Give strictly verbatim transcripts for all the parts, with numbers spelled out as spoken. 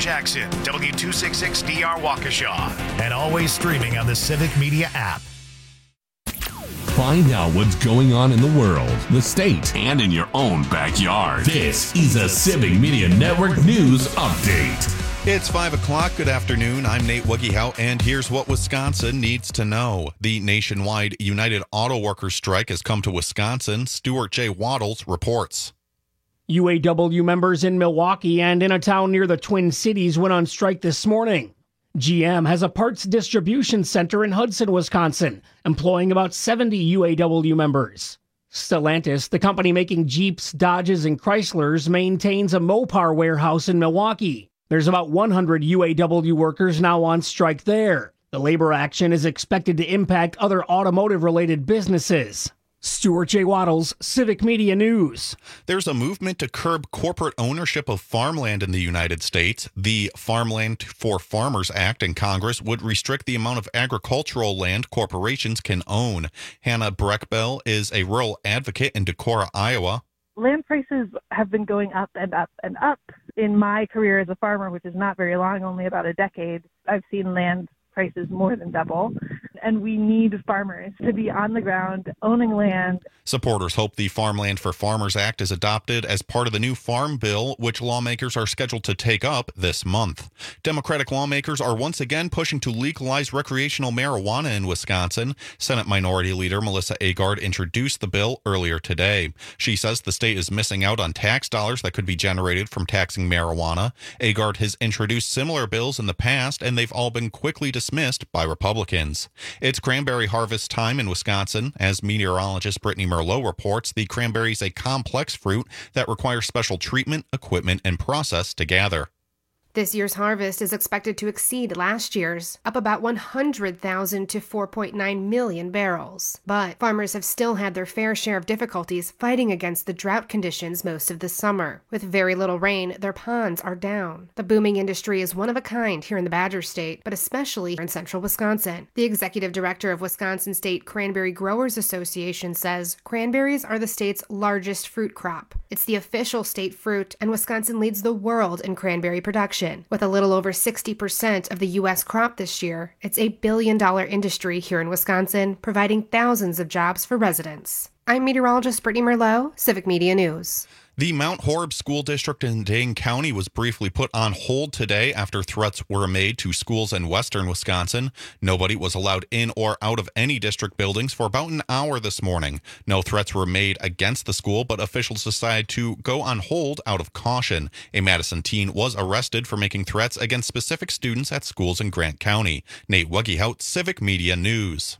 Jackson, W two sixty-six D R Waukesha, and always streaming on the Civic Media app. Find out what's going on in the world, the state, and in your own backyard. This is a Civic Media Network News Update. It's five o'clock. Good afternoon. I'm Nate Wuggehout, and here's what Wisconsin needs to know. The nationwide United Auto Workers strike has come to Wisconsin. Stuart J. Waddles reports. U A W members in Milwaukee and in a town near the Twin Cities went on strike this morning. G M has a parts distribution center in Hudson, Wisconsin, employing about seventy U A W members. Stellantis, the company making Jeeps, Dodges, and Chryslers, maintains a Mopar warehouse in Milwaukee. There's about one hundred U A W workers now on strike there. The labor action is expected to impact other automotive-related businesses. Stuart J. Waddles, Civic Media News. There's a movement to curb corporate ownership of farmland in the United States. The Farmland for Farmers Act in Congress would restrict the amount of agricultural land corporations can own. Hannah Breckbell is a rural advocate in Decorah, Iowa. Land prices have been going up and up and up. In my career as a farmer, which is not very long, only about a decade, I've seen land prices more than double. And we need farmers to be on the ground, owning land. Supporters hope the Farmland for Farmers Act is adopted as part of the new Farm Bill, which lawmakers are scheduled to take up this month. Democratic lawmakers are once again pushing to legalize recreational marijuana in Wisconsin. Senate Minority Leader Melissa Agard introduced the bill earlier today. She says the state is missing out on tax dollars that could be generated from taxing marijuana. Agard has introduced similar bills in the past, and they've all been quickly dismissed by Republicans. It's cranberry harvest time in Wisconsin. As meteorologist Brittany Merlot reports, the cranberry is a complex fruit that requires special treatment, equipment, and process to gather. This year's harvest is expected to exceed last year's, up about one hundred thousand to four point nine million barrels. But farmers have still had their fair share of difficulties fighting against the drought conditions most of the summer. With very little rain, their ponds are down. The booming industry is one of a kind here in the Badger State, but especially in central Wisconsin. The executive director of Wisconsin State Cranberry Growers Association says cranberries are the state's largest fruit crop. It's the official state fruit, and Wisconsin leads the world in cranberry production. With a little over sixty percent of the U S crop this year, it's a billion-dollar industry here in Wisconsin, providing thousands of jobs for residents. I'm meteorologist Brittany Merlot, Civic Media News. The Mount Horeb School District in Dane County was briefly put on hold today after threats were made to schools in western Wisconsin. Nobody was allowed in or out of any district buildings for about an hour this morning. No threats were made against the school, but officials decided to go on hold out of caution. A Madison teen was arrested for making threats against specific students at schools in Grant County. Nate Wuggehout, Civic Media News.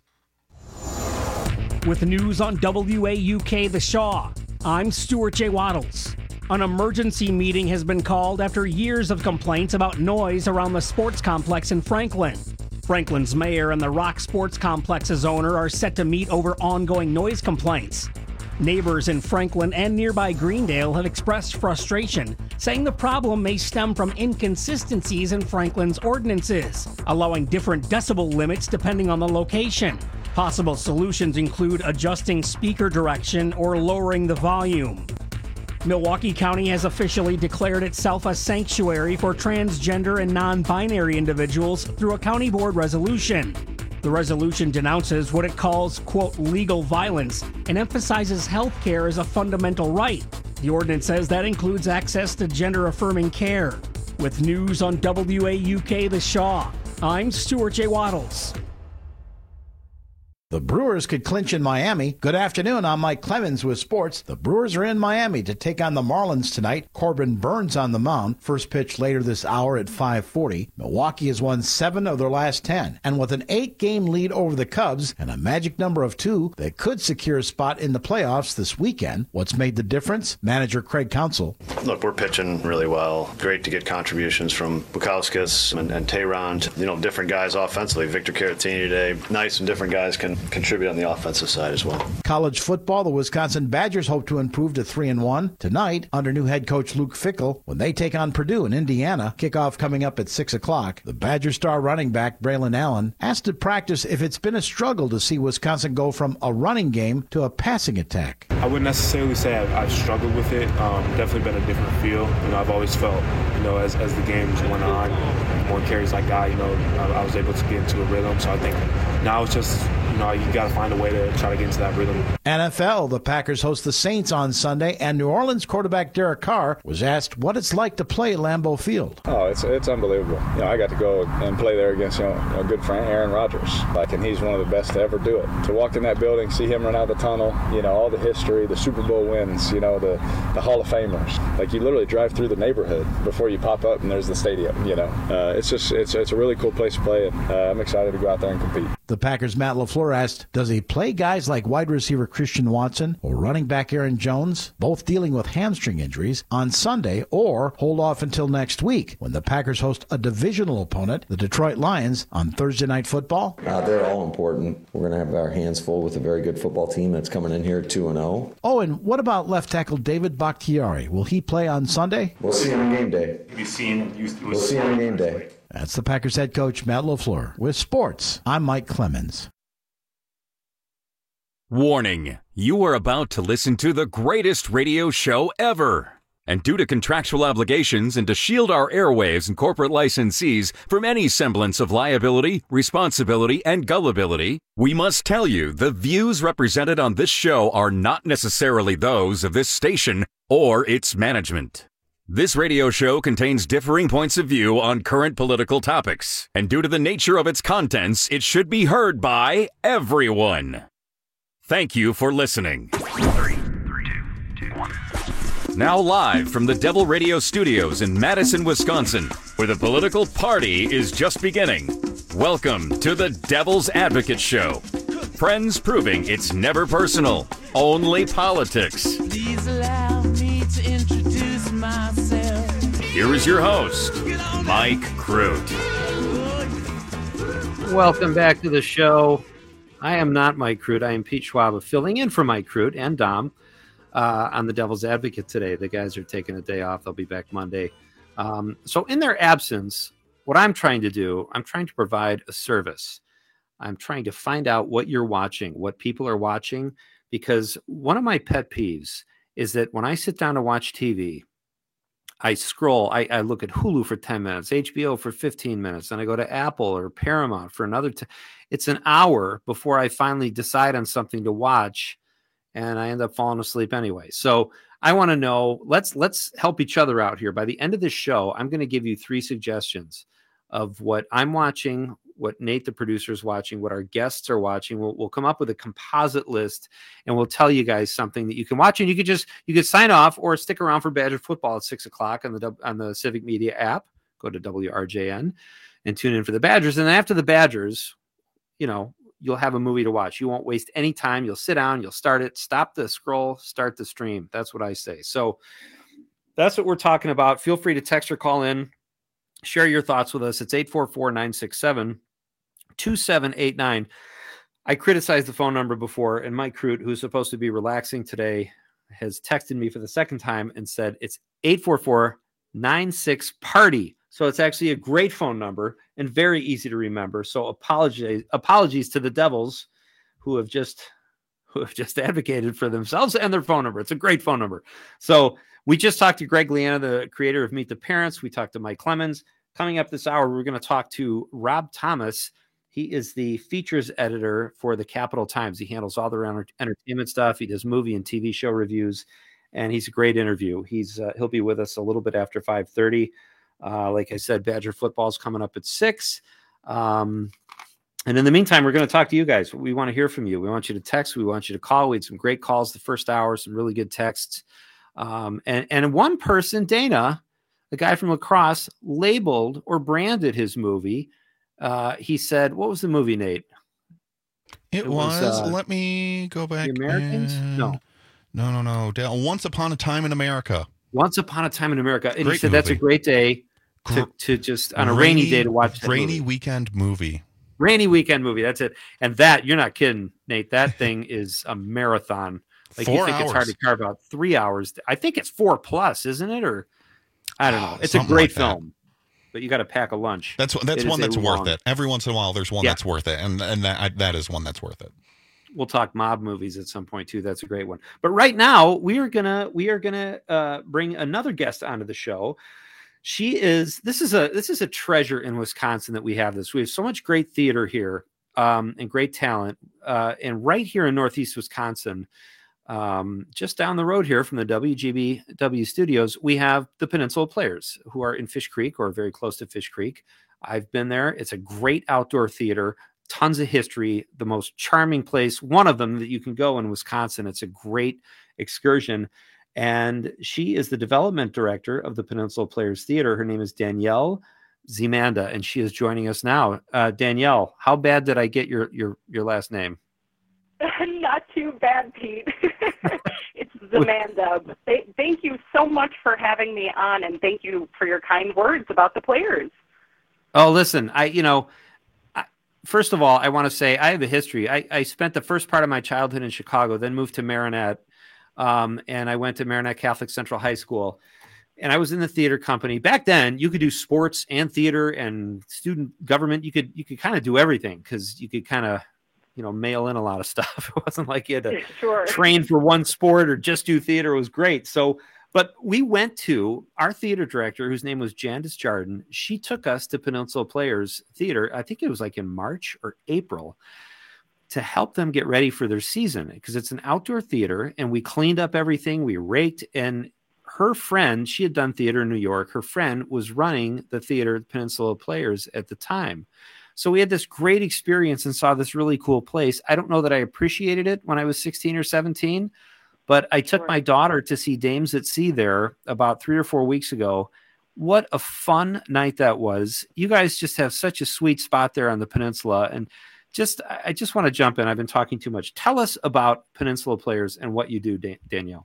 With news on W A U K The Shaw, I'm Stuart J. Waddles. An emergency meeting has been called after years of complaints about noise around the sports complex in Franklin. Franklin's mayor and the Rock Sports Complex's owner are set to meet over ongoing noise complaints. Neighbors in Franklin and nearby Greendale have expressed frustration, saying the problem may stem from inconsistencies in Franklin's ordinances, allowing different decibel limits depending on the location. Possible solutions include adjusting speaker direction or lowering the volume. Milwaukee County has officially declared itself a sanctuary for transgender and non-binary individuals through a county board resolution. The resolution denounces what it calls, quote, legal violence and emphasizes health care as a fundamental right. The ordinance says that includes access to gender-affirming care. With news on W A U K The Shaw, I'm Stuart J. Waddles. The Brewers could clinch in Miami. Good afternoon, I'm Mike Clemens with sports. The Brewers are in Miami to take on the Marlins tonight. Corbin Burns on the mound. First pitch later this hour at five forty. Milwaukee has won seven of their last ten. And with an eight-game lead over the Cubs and a magic number of two, they could secure a spot in the playoffs this weekend. What's made the difference? Manager Craig Counsell. Look, we're pitching really well. Great to get contributions from Bukowskis and, and Tehran. You know, different guys offensively. Victor Caratini today. Nice and different guys can contribute on the offensive side as well. College football, the Wisconsin Badgers hope to improve to three and one tonight under new head coach Luke Fickell when they take on Purdue in Indiana. Kickoff coming up at six o'clock. The Badger star running back Braylon Allen asked at practice if it's been a struggle to see Wisconsin go from a running game to a passing attack. I wouldn't necessarily say I've, I've struggled with it. Um, definitely been a different feel. You know, I've always felt, you you know, as, as the games went on, the more carries I got, you know, I, I was able to get into a rhythm. So I think now it's just, you know, you got to find a way to try to get into that rhythm. N F L, the Packers host the Saints on Sunday, and New Orleans quarterback Derek Carr was asked what it's like to play at Lambeau Field. Oh, it's it's unbelievable. You know, I got to go and play there against, you know, a good friend, Aaron Rodgers. Like, and he's one of the best to ever do it. To walk in that building, see him run out the tunnel, you know, all the history, the Super Bowl wins, you know, the, the Hall of Famers. Like, you literally drive through the neighborhood before you pop up and there's the stadium, you know. Uh, it's just, it's, it's a really cool place to play, and uh, I'm excited to go out there and compete. The Packers' Matt LaFleur asked, does he play guys like wide receiver Christian Watson or running back Aaron Jones, both dealing with hamstring injuries, on Sunday, or hold off until next week when the Packers host a divisional opponent, the Detroit Lions, on Thursday Night Football? Uh, they're all important. We're going to have our hands full with a very good football team that's coming in here two and oh. Oh, and what about left tackle David Bakhtiari? Will he play on Sunday? We'll see him on game day. We've seen, we'll see him on game day. That's the Packers head coach, Matt LaFleur. With sports, I'm Mike Clemens. Warning, you are about to listen to the greatest radio show ever. And due to contractual obligations and to shield our airwaves and corporate licensees from any semblance of liability, responsibility, and gullibility, we must tell you the views represented on this show are not necessarily those of this station or its management. This radio show contains differing points of view on current political topics, and due to the nature of its contents, it should be heard by everyone. Thank you for listening. Three, three, two, two, one. Now live from the Devil Radio Studios in Madison, Wisconsin, where the political party is just beginning. Welcome to the Devil's Advocate Show. Friends proving it's never personal, only politics. Please allow me to introduce myself. Here is your host, Mike Crute. Welcome back to the show. I am not Mike Crute. I am Pete Schwab, filling in for Mike Crute and Dom uh, on the Devil's Advocate today. The guys are taking a day off. They'll be back Monday. Um, so in their absence, what I'm trying to do, I'm trying to provide a service. I'm trying to find out what you're watching, what people are watching, because one of my pet peeves is that when I sit down to watch T V, I scroll, I, I look at Hulu for ten minutes, H B O for fifteen minutes, and I go to Apple or Paramount for another. T- it's an hour before I finally decide on something to watch, and I end up falling asleep anyway. So I want to know, let's let's help each other out here. By the end of this show, I'm going to give you three suggestions of what I'm watching, what Nate, the producer, is watching, what our guests are watching. We'll, we'll come up with a composite list, and we'll tell you guys something that you can watch. And you could just, you could sign off or stick around for Badger football at six o'clock on the, on the Civic Media app. Go to W R J N and tune in for the Badgers. And then after the Badgers, you know, you'll have a movie to watch. You won't waste any time. You'll sit down, you'll start it, stop the scroll, start the stream. That's what I say. So that's what we're talking about. Feel free to text or call in. Share your thoughts with us. It's eight four four, nine six seven, two seven eight nine. I criticized the phone number before, and Mike Crute, who's supposed to be relaxing today, has texted me for the second time and said it's eight four four, nine six, party. So it's actually a great phone number and very easy to remember. So apologies, apologies to the Devils who have just who have just advocated for themselves and their phone number. It's a great phone number. So we just talked to Greg Liana, the creator of Meet the Parents. We talked to Mike Clemens. Coming up this hour, we're going to talk to Rob Thomas. He is the features editor for the Capital Times. He handles all their enter- entertainment stuff. He does movie and T V show reviews, and he's a great interview. He's uh, he'll be with us a little bit after five thirty. Uh, like I said, Badger football is coming up at six. Um, and in the meantime, we're going to talk to you guys. We want to hear from you. We want you to text. We want you to call. We had some great calls the first hour, some really good texts. Um, and, and one person, Dana, the guy from La Crosse, labeled or branded his movie. Uh, he said, what was the movie, Nate? It, it was, was uh, let me go back. The Americans? And... No. No, no, no. Once Upon a Time in America. Once Upon a Time in America. And great he said movie. That's a great day to, to just, on a rainy, rainy day to watch that Rainy movie. weekend movie. Rainy weekend movie. That's it. And that, you're not kidding, Nate. That thing is a marathon. Like four you think hours. It's hard to carve out three hours. I think it's four plus, isn't it? Or I don't know. It's Something a great like that. film, but you got to pack a lunch. That's that's It one is a that's long- worth it. Every once in a while, there's one Yeah. that's worth it, and and that that is one that's worth it. We'll talk mob movies at some point too. That's a great one. But right now we are gonna we are gonna uh, bring another guest onto the show. She is. This is a this is a treasure in Wisconsin that we have this. We have so much great theater here um, and great talent, uh, and right here in Northeast Wisconsin, um, just down the road here from the W G B W studios, we have the Peninsula Players, who are in Fish Creek or very close to Fish Creek. I've been there. It's a great outdoor theater, tons of history, the most charming place, one of them that you can go in Wisconsin. It's a great excursion. And she is the development director of the Peninsula Players Theater. Her name is Danielle Zemanda, and she is joining us now. Uh, Danielle, how bad did I get your your your last name? Not too bad, Pete. It's Zemanda. Th- thank you so much for having me on, and thank you for your kind words about the players. Oh, listen, I you know, I, first of all, I want to say I have a history. I, I spent the first part of my childhood in Chicago, then moved to Marinette. Um, and I went to Marinette Catholic Central High School, and I was in the theater company. Back then, you could do sports and theater and student government. You could you could kind of do everything because you could kind of, you know, mail in a lot of stuff. It wasn't like you had to sure. train for one sport or just do theater. It was great. So, but we went to our theater director, whose name was Jandis Jardin. She took us to Peninsula Players Theater. I think it was like in March or April, to help them get ready for their season, because it's an outdoor theater, and we cleaned up everything, we raked, and her friend, she had done theater in New York, her friend was running the theater, Peninsula Players, at the time. So we had this great experience and saw this really cool place. I don't know that I appreciated it when I was sixteen or seventeen, but I took my daughter to see Dames at Sea there about three or four weeks ago. What a fun night that was. You guys just have such a sweet spot there on the peninsula, and Just, I just want to jump in. I've been talking too much. Tell us about Peninsula Players and what you do, Dan- Danielle.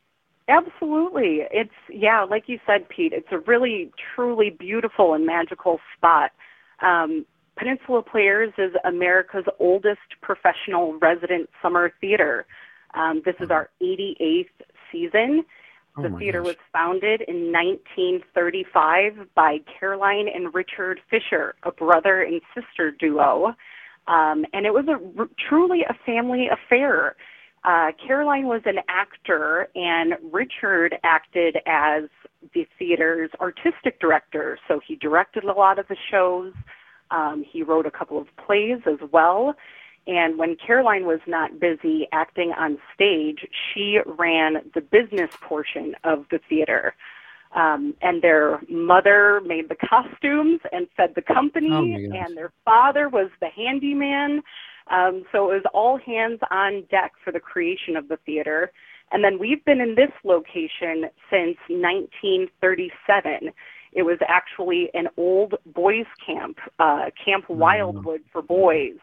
Absolutely. It's, yeah, like you said, Pete, it's a really, truly beautiful and magical spot. Um, Peninsula Players is America's oldest professional resident summer theater. Um, this is our eighty-eighth season. The oh theater gosh. was founded in nineteen thirty-five by Caroline and Richard Fisher, a brother and sister duo. Um, and it was a r- truly a family affair. Uh, Caroline was an actor, and Richard acted as the theater's artistic director. So he directed a lot of the shows. Um, he wrote a couple of plays as well. And when Caroline was not busy acting on stage, she ran the business portion of the theater. Um, and their mother made the costumes and fed the company, Oh, and their father was the handyman. Um, so it was all hands on deck for the creation of the theater. And then we've been in this location since nineteen thirty-seven. It was actually an old boys' camp, uh, Camp Wildwood for boys,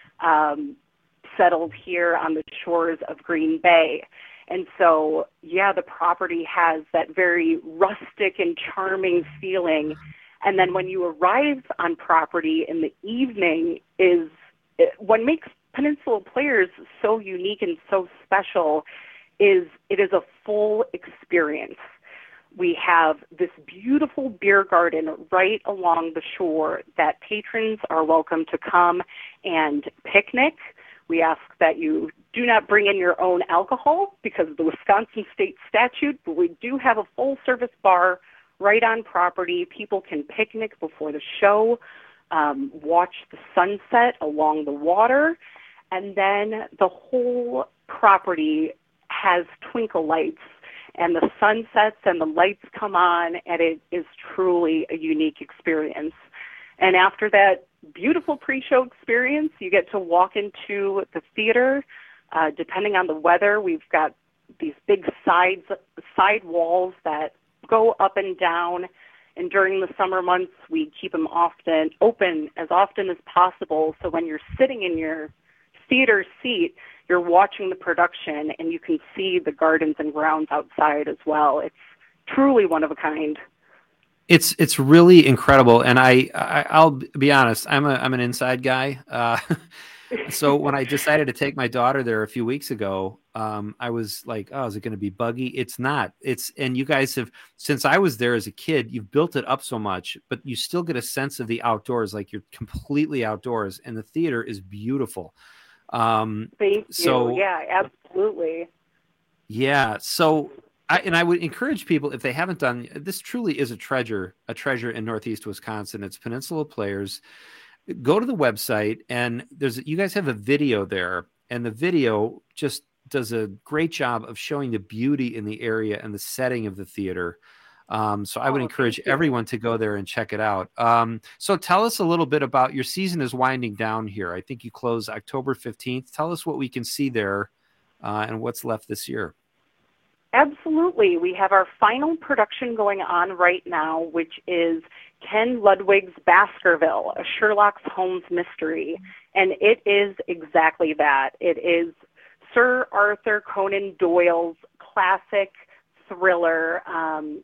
um, settled here on the shores of Green Bay. And so, yeah, the property has that very rustic and charming feeling. And then when you arrive on property in the evening is what makes Peninsula Players so unique and so special is it is a full experience. We have this beautiful beer garden right along the shore that patrons are welcome to come and picnic. We ask that you do not bring in your own alcohol because of the Wisconsin state statute, but we do have a full-service bar right on property. People can picnic before the show, um, watch the sunset along the water, and then the whole property has twinkle lights, and the sun sets and the lights come on, and it is truly a unique experience. And after that beautiful pre-show experience, you get to walk into the theater. Uh, depending on the weather, we've got these big sides, side walls that go up and down. And during the summer months, we keep them often open as often as possible. So when you're sitting in your theater seat, you're watching the production, and you can see the gardens and grounds outside as well. It's truly one of a kind. It's it's really incredible, and I, I I'll be honest, I'm a I'm an inside guy. Uh, so when I decided to take my daughter there a few weeks ago, um, I was like, oh, is it going to be buggy? It's not. It's and you guys have, since I was there as a kid, you've built it up so much, but you still get a sense of the outdoors, like you're completely outdoors, and the theater is beautiful. Um, Thank you. so Yeah, absolutely. yeah. So I, and I would encourage people, if they haven't done this, truly is a treasure, a treasure in Northeast Wisconsin. It's Peninsula Players. Go to the website, and there's you guys have a video there, and the video just does a great job of showing the beauty in the area and the setting of the theater. Um, so I would oh, encourage everyone to go there and check it out. Um, so tell us a little bit about your season is winding down here. I think you close October fifteenth. Tell us what we can see there uh, and what's left this year. Absolutely. We have our final production going on right now, which is Ken Ludwig's Baskerville, a Sherlock Holmes mystery. And it is exactly that. It is Sir Arthur Conan Doyle's classic thriller, um,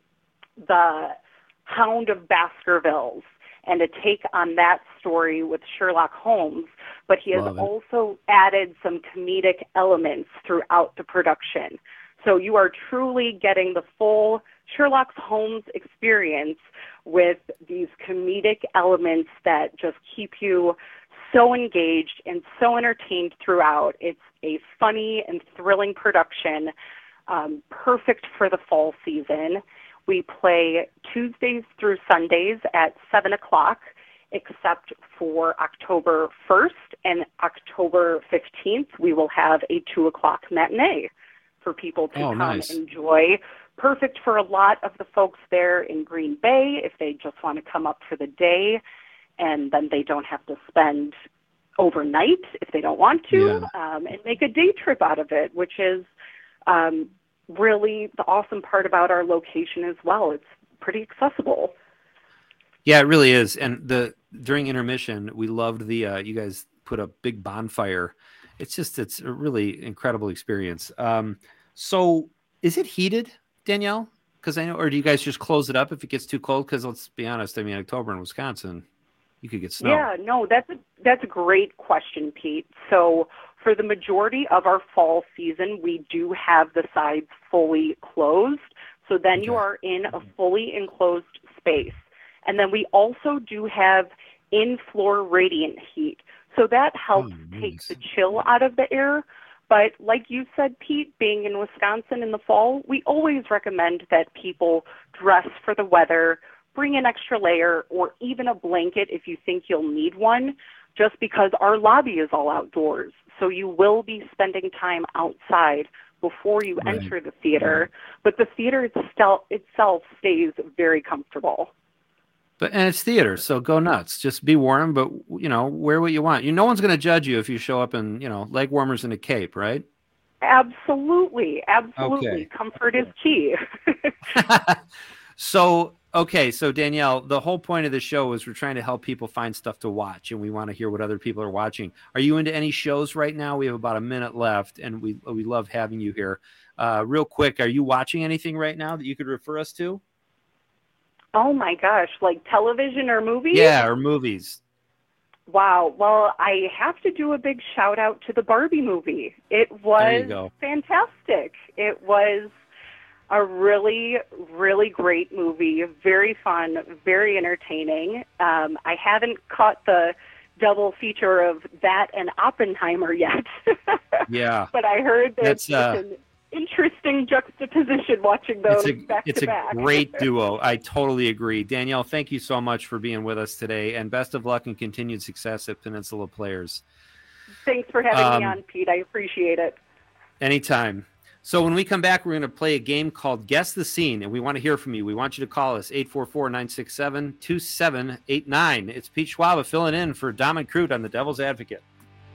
The Hound of Baskervilles, and a take on that story with Sherlock Holmes. But he has also added some comedic elements throughout the production. So you are truly getting the full Sherlock Holmes experience with these comedic elements that just keep you so engaged and so entertained throughout. It's a funny and thrilling production, um, perfect for the fall season. We play Tuesdays through Sundays at seven o'clock, except for October first and October fifteenth. We will have a two o'clock matinee for people to oh, come nice. enjoy. Perfect for a lot of the folks there in Green Bay if they just want to come up for the day, and then they don't have to spend overnight if they don't want to, yeah. um, and make a day trip out of it, which is um, really the awesome part about our location as well. It's pretty accessible. Yeah, it really is. And the during intermission, we loved the uh, you guys put a big bonfire. It's just, it's a really incredible experience. Um, so is it heated, Danielle? Because I know, or do you guys just close it up if it gets too cold? Because let's be honest, I mean, October in Wisconsin, you could get snow. Yeah, no, that's a, that's a great question, Pete. So for the majority of our fall season, we do have the sides fully closed. So then okay. you are in a fully enclosed space. And then we also do have in-floor radiant heat. So that helps oh, nice. take the chill out of the air. But like you said, Pete, being in Wisconsin in the fall, we always recommend that people dress for the weather, bring an extra layer, or even a blanket if you think you'll need one, just because our lobby is all outdoors. So you will be spending time outside before you right. enter the theater. But the theater itself, itself stays very comfortable. But and it's theater, so go nuts. Just be warm, but you know, wear what you want. You, no one's going to judge you if you show up in, you know, leg warmers and a cape, right? Absolutely, absolutely. Okay. Comfort is key. So, okay, so Danielle, the whole point of the show is we're trying to help people find stuff to watch, and we want to hear what other people are watching. Are you into any shows right now? We have about a minute left, and we we love having you here. Uh, real quick, are you watching anything right now that you could refer us to? Oh my gosh, like television or movies? Yeah, or movies. Wow. Well, I have to do a big shout out to the Barbie movie. It was fantastic. It was a really, really great movie. Very fun, very entertaining. Um, I haven't caught the double feature of that and Oppenheimer yet. Yeah. But I heard that That's, uh... it's an interesting juxtaposition watching those it's a, back it's to a back. great duo. I totally agree. Danielle, thank you so much for being with us today, and best of luck and continued success at Peninsula Players. Thanks for having um, me on, Pete. I appreciate it. Anytime. So when we come back, we're going to play a game called Guess the Scene, and we want to hear from you. We want you to call us, eight four four, nine six seven, two seven eight nine. It's Pete Schwab filling in for Dom and Crute on The Devil's Advocate.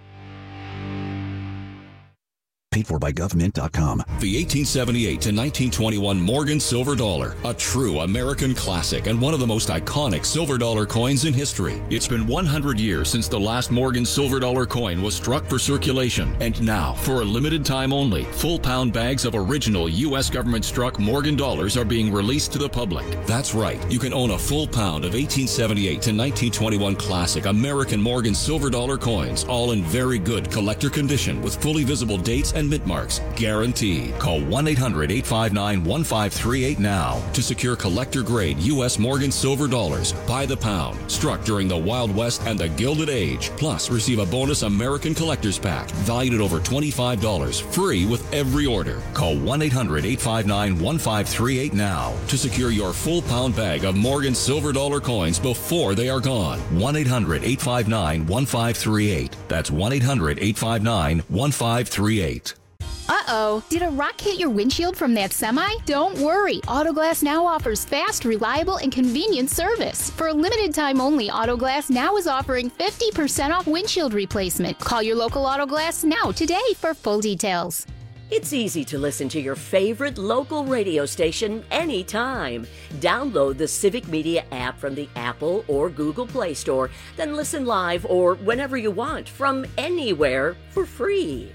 Paid for by government dot com. The eighteen seventy-eight to nineteen twenty-one Morgan Silver Dollar, a true American classic and one of the most iconic silver dollar coins in history. It's been one hundred years since the last Morgan Silver Dollar coin was struck for circulation, and now, for a limited time only, full pound bags of original U S government struck Morgan dollars are being released to the public. That's right, you can own a full pound of eighteen seventy-eight to nineteen twenty-one classic American Morgan Silver Dollar coins, all in very good collector condition with fully visible dates and mint marks, guaranteed. Call one eight hundred eight five nine one five three eight now to secure collector-grade U S Morgan silver dollars by the pound, struck during the Wild West and the Gilded Age. Plus, receive a bonus American Collector's Pack valued at over twenty-five dollars, free with every order. Call one eight hundred eight five nine one five three eight now to secure your full pound bag of Morgan silver dollar coins before they are gone. one eight hundred eight five nine one five three eight. That's one eight hundred eight five nine one five three eight. Uh-oh, did a rock hit your windshield from that semi? Don't worry, Autoglass Now offers fast, reliable, and convenient service. For a limited time only, Autoglass Now is offering fifty percent off windshield replacement. Call your local Autoglass Now today for full details. It's easy to listen to your favorite local radio station anytime. Download the Civic Media app from the Apple or Google Play Store, then listen live or whenever you want from anywhere for free.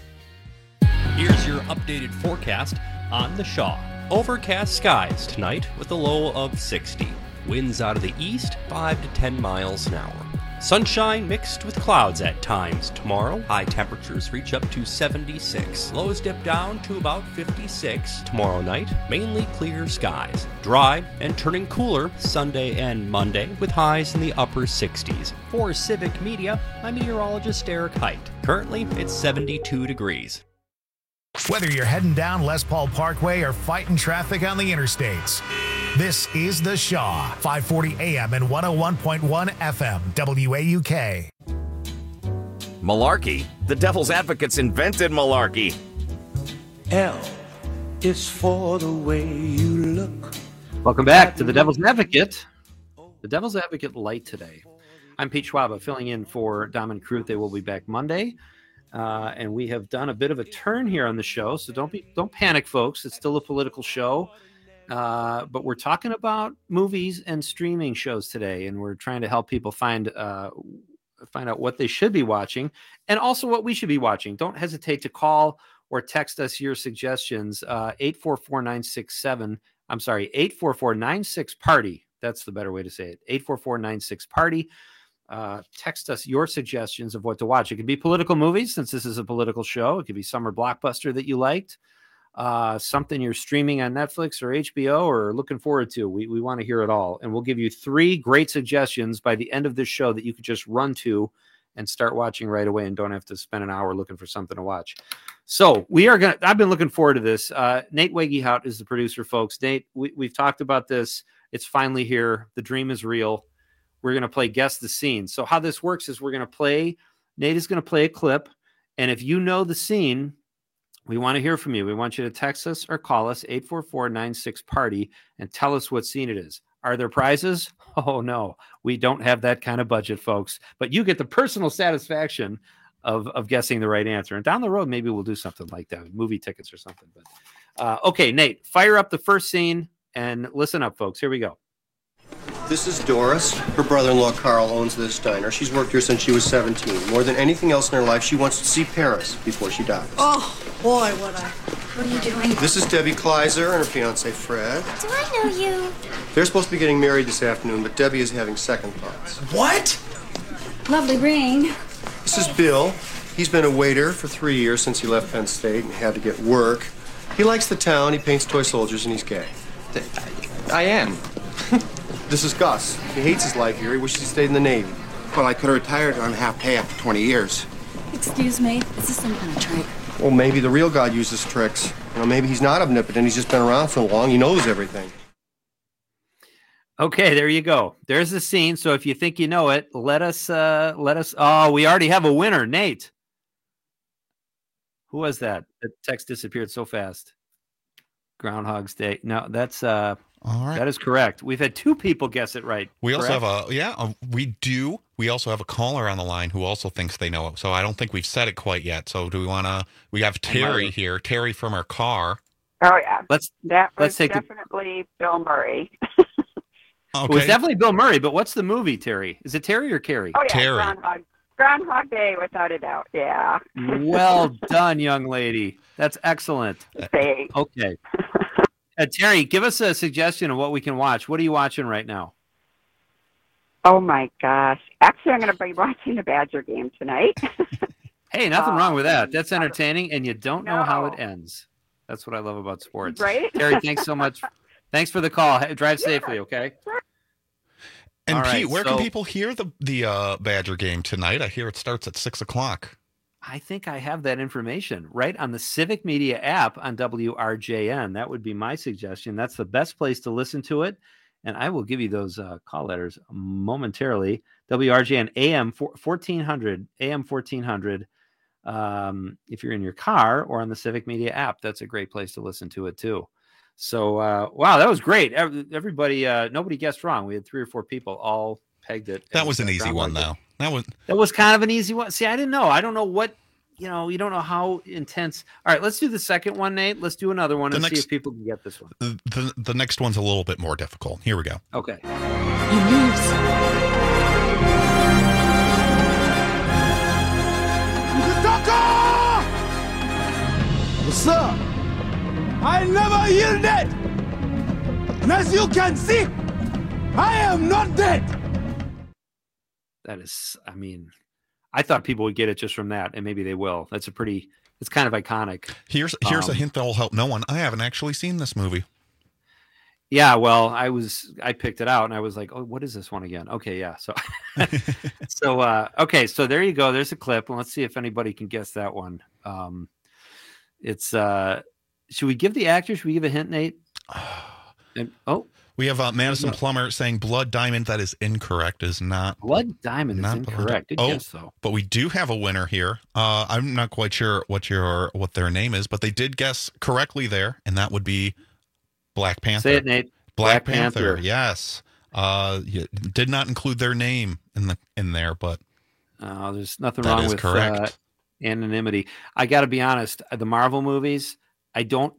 Here's your updated forecast on the Shaw. Overcast skies tonight with a low of sixty. Winds out of the east, five to ten miles an hour. Sunshine mixed with clouds at times tomorrow. High temperatures reach up to seventy-six. Lows dip down to about fifty-six. Tomorrow night, mainly clear skies. Dry and turning cooler Sunday and Monday with highs in the upper sixties. For Civic Media, I'm meteorologist Eric Height. Currently, it's seventy-two degrees. Whether you're heading down Les Paul Parkway or fighting traffic on the interstates, this is The Shaw, five forty A M and one oh one point one F M, W A U K. Malarkey? The Devil's Advocates invented malarkey. L is for the way you look. Welcome back to the Devil's Advocate. The Devil's Advocate Light today. I'm Pete Schwab, filling in for Dom and Crute. They will be back Monday. Uh, and we have done a bit of a turn here on the show, so don't be don't panic, folks. It's still a political show, uh, but we're talking about movies and streaming shows today, and we're trying to help people find uh, find out what they should be watching, and also what we should be watching. Don't hesitate to call or text us your suggestions. Uh, eight four four nine six seven. I'm sorry, eight four four nine six party. That's the better way to say it. eight four four nine six party. Uh, text us your suggestions of what to watch. It could be political movies, since this is a political show. It could be summer blockbuster that you liked, uh, something you're streaming on Netflix or H B O or looking forward to. We we want to hear it all, and we'll give you three great suggestions by the end of this show that you could just run to and start watching right away, and don't have to spend an hour looking for something to watch. So we are gonna. I've been looking forward to this. Uh, Nate Wegehout is the producer, folks. Nate, we, we've talked about this. It's finally here. The dream is real. We're going to play Guess the Scene. So how this works is we're going to play, Nate is going to play a clip. And if you know the scene, we want to hear from you. We want you to text us or call us eight four four nine six party and tell us what scene it is. Are there prizes? Oh, no, we don't have that kind of budget, folks. But you get the personal satisfaction of, of guessing the right answer. And down the road, maybe we'll do something like that, movie tickets or something. But uh, okay, Nate, fire up the first scene and listen up, folks. Here we go. This is Doris. Her brother-in-law, Carl, owns this diner. She's worked here since she was seventeen. More than anything else in her life, she wants to see Paris before she dies. Oh, boy, what I... What are you doing? This is Debbie Kleiser and her fiancé, Fred. Do I know you? They're supposed to be getting married this afternoon, but Debbie is having second thoughts. What? Lovely ring. This is Bill. He's been a waiter for three years since he left Penn State and had to get work. He likes the town, he paints toy soldiers, and he's gay. I am. This is Gus. He hates his life here. He wishes he stayed in the Navy. Well, I could have retired on half pay after twenty years. Excuse me, is this some kind of trick? Well, maybe the real God uses tricks. You know, maybe he's not omnipotent. He's just been around so long, he knows everything. Okay, there you go. There's the scene. So if you think you know it, let us, uh, let us. Oh, we already have a winner, Nate. Who was that? The text disappeared so fast. Groundhog's Day. No, that's uh, all right. That is correct. We've had two people guess it right. We also correct? have a yeah, uh, we do. We also have a caller on the line who also thinks they know it. So I don't think we've said it quite yet. So do we want to? We have Terry here. Terry from our car. Oh yeah, let's that was let's take definitely the... Bill Murray. Okay. Okay. It was definitely Bill Murray, but what's the movie, Terry? Is it Terry or Carrie? Oh yeah, Terry. Groundhog, Groundhog Day, without a doubt. Yeah. Well done, young lady. That's excellent. Thanks. Okay. Uh, Terry, give us a suggestion of what we can watch. What are you watching right now? Oh my gosh! Actually, I'm going to be watching the Badger game tonight. Hey, nothing wrong with that. Um, That's entertaining, and you don't know No. how it ends. That's what I love about sports. Right? Terry, thanks so much. Thanks for the call. Hey, drive safely, okay? And All Pete, right, where so- can people hear the the uh, Badger game tonight? I hear it starts at six o'clock. I think I have that information right on the Civic Media app on W R J N. That would be my suggestion. That's the best place to listen to it. And I will give you those uh, call letters momentarily. W R J N A M fourteen hundred, A M fourteen hundred. Um, if you're in your car or on the Civic Media app, that's a great place to listen to it too. So, uh, wow, that was great. Every- Everybody, uh, nobody guessed wrong. We had three or four people all pegged it. That as, was an uh, easy Groundhog one, Day. though. That was That was kind of an easy one. See, I didn't know. I don't know what, you know, you don't know how intense. All right, let's do the second one, Nate. Let's do another one The and next- see if people can get this one. the, the the next one's a little bit more difficult. Here we go. Okay. He moves. What's up? I never yielded. And as you can see, I am not dead. That is, I mean, I thought people would get it just from that, and maybe they will. That's a pretty, it's kind of iconic. Here's here's Um, a hint that will help no one. I haven't actually seen this movie. Yeah, well, I was, I picked it out and I was like, oh, what is this one again? Okay, yeah. So, so, uh, okay, so there you go. There's a clip. And let's see if anybody can guess that one. Um, it's, uh, should we give the actor? Should we give a hint, Nate? And, oh, We have uh, Madison No. Plummer saying Blood Diamond. That is incorrect. Is not Blood Diamond is not Blood incorrect. Good Oh, guess, though. but we do have a winner here. Uh, I'm not quite sure what your what their name is, but they did guess correctly there, and that would be Black Panther. Say it, Nate. Black, Black Panther. Panther. Yes. Uh, you did not include their name in the in there, but Uh, there's nothing That wrong is with correct. Uh, anonymity. I got to be honest. The Marvel movies, I don't.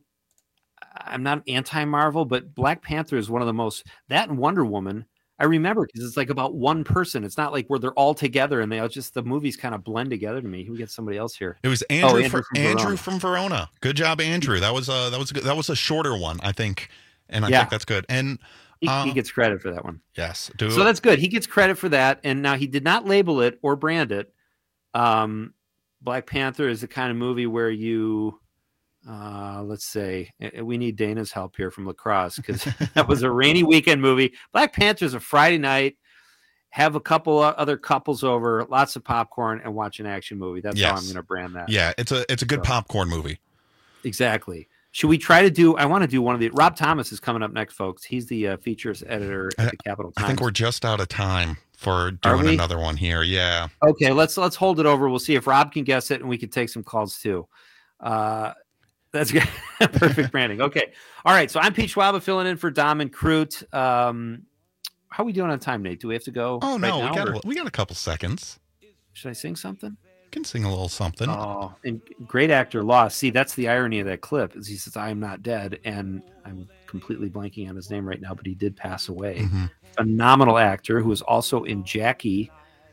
I'm not anti-Marvel, but Black Panther is one of the most. That and Wonder Woman, I remember because it's like about one person. It's not like where they're all together and they all just the movies kind of blend together to me. Who gets somebody else here? it was Oh, Andrew. Andrew fr- from Andrew Verona. from Verona. Good job, Andrew. That was uh that was a good, that was a shorter one, I think, and I Yeah. think that's good. And He, uh, he gets credit for that one. yes, do So that's good. He gets credit for that. And now he did not label it or brand it. Um, Black Panther is the kind of movie where you, uh, let's say, uh, we need Dana's help here from lacrosse because that was a rainy weekend movie. Black Panther is a Friday night. Have a couple of other couples over, lots of popcorn, and watch an action movie. That's how I'm Yes. going to brand that. yeah, it's a it's a good So- popcorn movie. Exactly. Should we try to do? I want to do one of the. Rob Thomas is coming up next, folks. He's the uh, features editor at the Capital Times. I think we're just out of time for Are doing we? another one here. Yeah. Okay, let's let's hold it over. We'll see if Rob can guess it, and we can take some calls too. Uh, that's good. Perfect branding. Okay, all right. So I'm Pete Schwab filling in for Dom and Crute. Um, how are we doing on time, Nate? Do we have to go? Oh right no, now, we got or a, we got a couple seconds. should I sing something? You can sing a little something. Oh, and great actor lost. See, that's the irony of that clip. Is he says, "I am not dead," and I'm completely blanking on his name right now, but he did pass away. Mm-hmm. Phenomenal actor who was also in Jackie.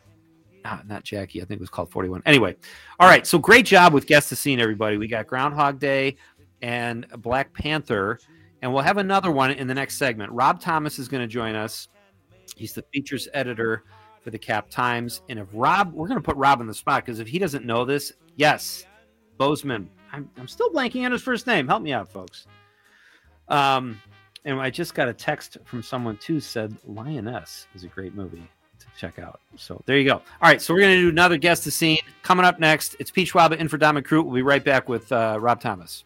Ah, not Jackie. I think it was called forty-one. Anyway, all right. So great job with Guess the Scene, everybody. We got Groundhog Day and Black Panther, and we'll have another one in the next segment. Rob Thomas is going to join us. He's the features editor for the Cap Times. And if Rob, we're going to put Rob on the spot because if he doesn't know this, yes, Bozeman. I'm, I'm still blanking on his first name. Help me out, folks. Um, and I just got a text from someone too said Lioness is a great movie to check out. So there you go. All right, so we're going to do another Guess the Scene coming up next. It's Pete Schwab in for Dom and Crute. We'll be right back with uh, Rob Thomas.